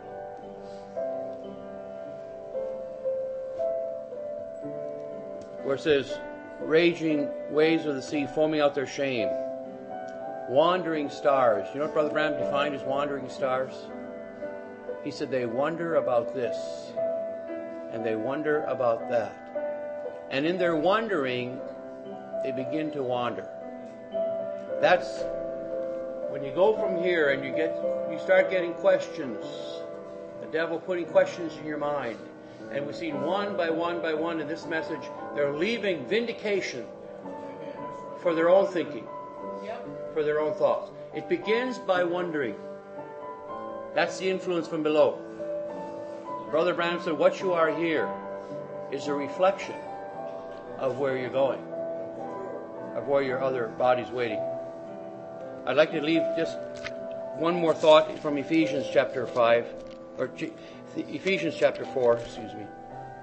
where it says, raging waves of the sea foaming out their shame, wandering stars. You know what Brother Branham defined as wandering stars? He said they wonder about this and they wonder about that. And in their wondering, they begin to wander. That's when you go from here and you get you start getting questions. The devil putting questions in your mind. And we've seen one by one by one in this message, they're leaving vindication for their own thinking, for their own thoughts. It begins by wondering. That's the influence from below. Brother Branham said, what you are here is a reflection of where you're going, of where your other body's waiting. I'd like to leave just one more thought from Ephesians chapter five, or Ephesians chapter four, excuse me.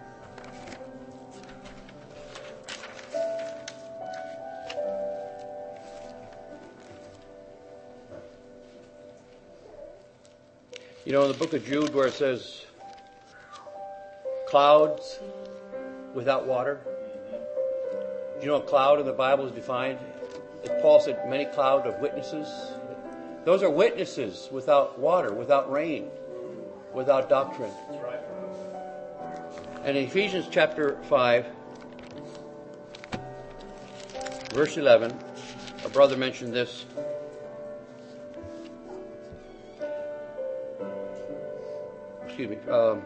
You know, in the book of Jude where it says clouds without water. Do you know a cloud in the Bible is defined? Paul said many cloud of witnesses. Those are witnesses without water, without rain, without doctrine. And in Ephesians chapter five, verse eleven, a brother mentioned this. Excuse me. Um,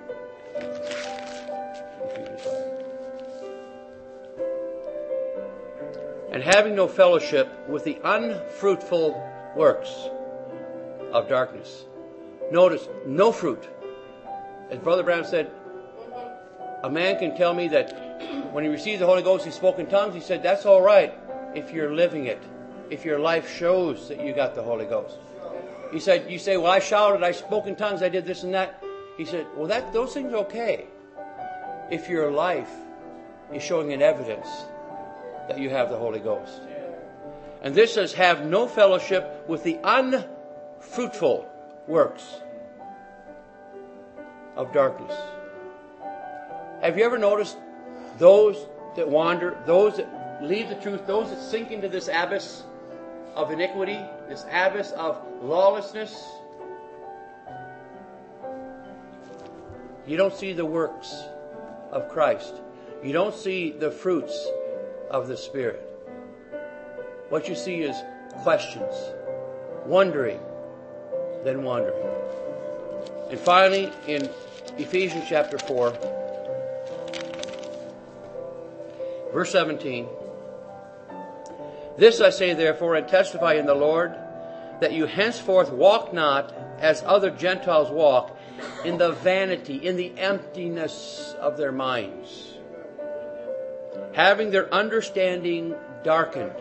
and having no fellowship with the unfruitful works of darkness. Notice, no fruit. As Brother Branham said, a man can tell me that when he received the Holy Ghost, he spoke in tongues. He said, that's all right if you're living it, if your life shows that you got the Holy Ghost. He said, you say, well, I shouted, I spoke in tongues, I did this and that. He said, well, that those things are okay if your life is showing an evidence that you have the Holy Ghost. And this says, have no fellowship with the unfruitful works of darkness. Have you ever noticed those that wander, those that leave the truth, those that sink into this abyss of iniquity, this abyss of lawlessness? You don't see the works of Christ. You don't see the fruits of the Spirit. What you see is questions, wondering, then wandering. And finally, in Ephesians chapter four, verse seventeen, this I say therefore, and testify in the Lord, that you henceforth walk not as other Gentiles walk, in the vanity, in the emptiness of their minds, having their understanding darkened,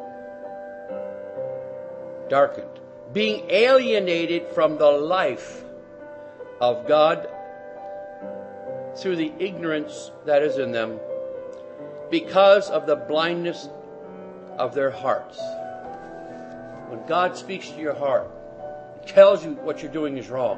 darkened, being alienated from the life of God through the ignorance that is in them, because of the blindness of their hearts. When God speaks to your heart, tells you what you're doing is wrong,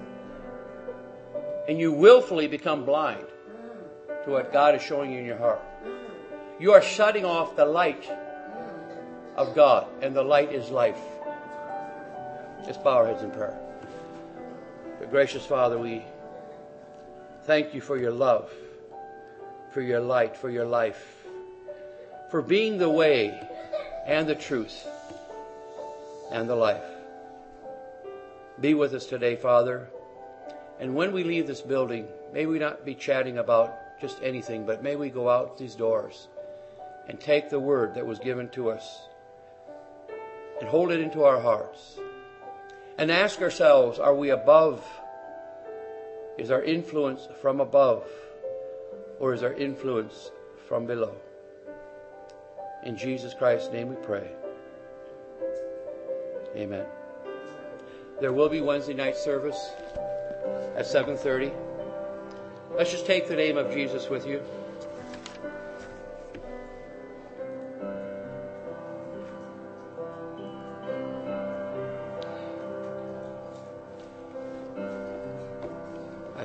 and you willfully become blind to what God is showing you in your heart, you are shutting off the light of God, and the light is life. Let's bow our heads in prayer. Gracious Father, we thank you for your love, for your light, for your life, for being the way and the truth and the life. Be with us today, Father. And when we leave this building, may we not be chatting about just anything, but may we go out these doors and take the word that was given to us and hold it into our hearts. And ask ourselves, are we above? Is our influence from above? Or is our influence from below? In Jesus Christ's name we pray. Amen. There will be Wednesday night service at seven thirty. Let's just take the name of Jesus with you.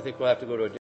think we'll have to go to a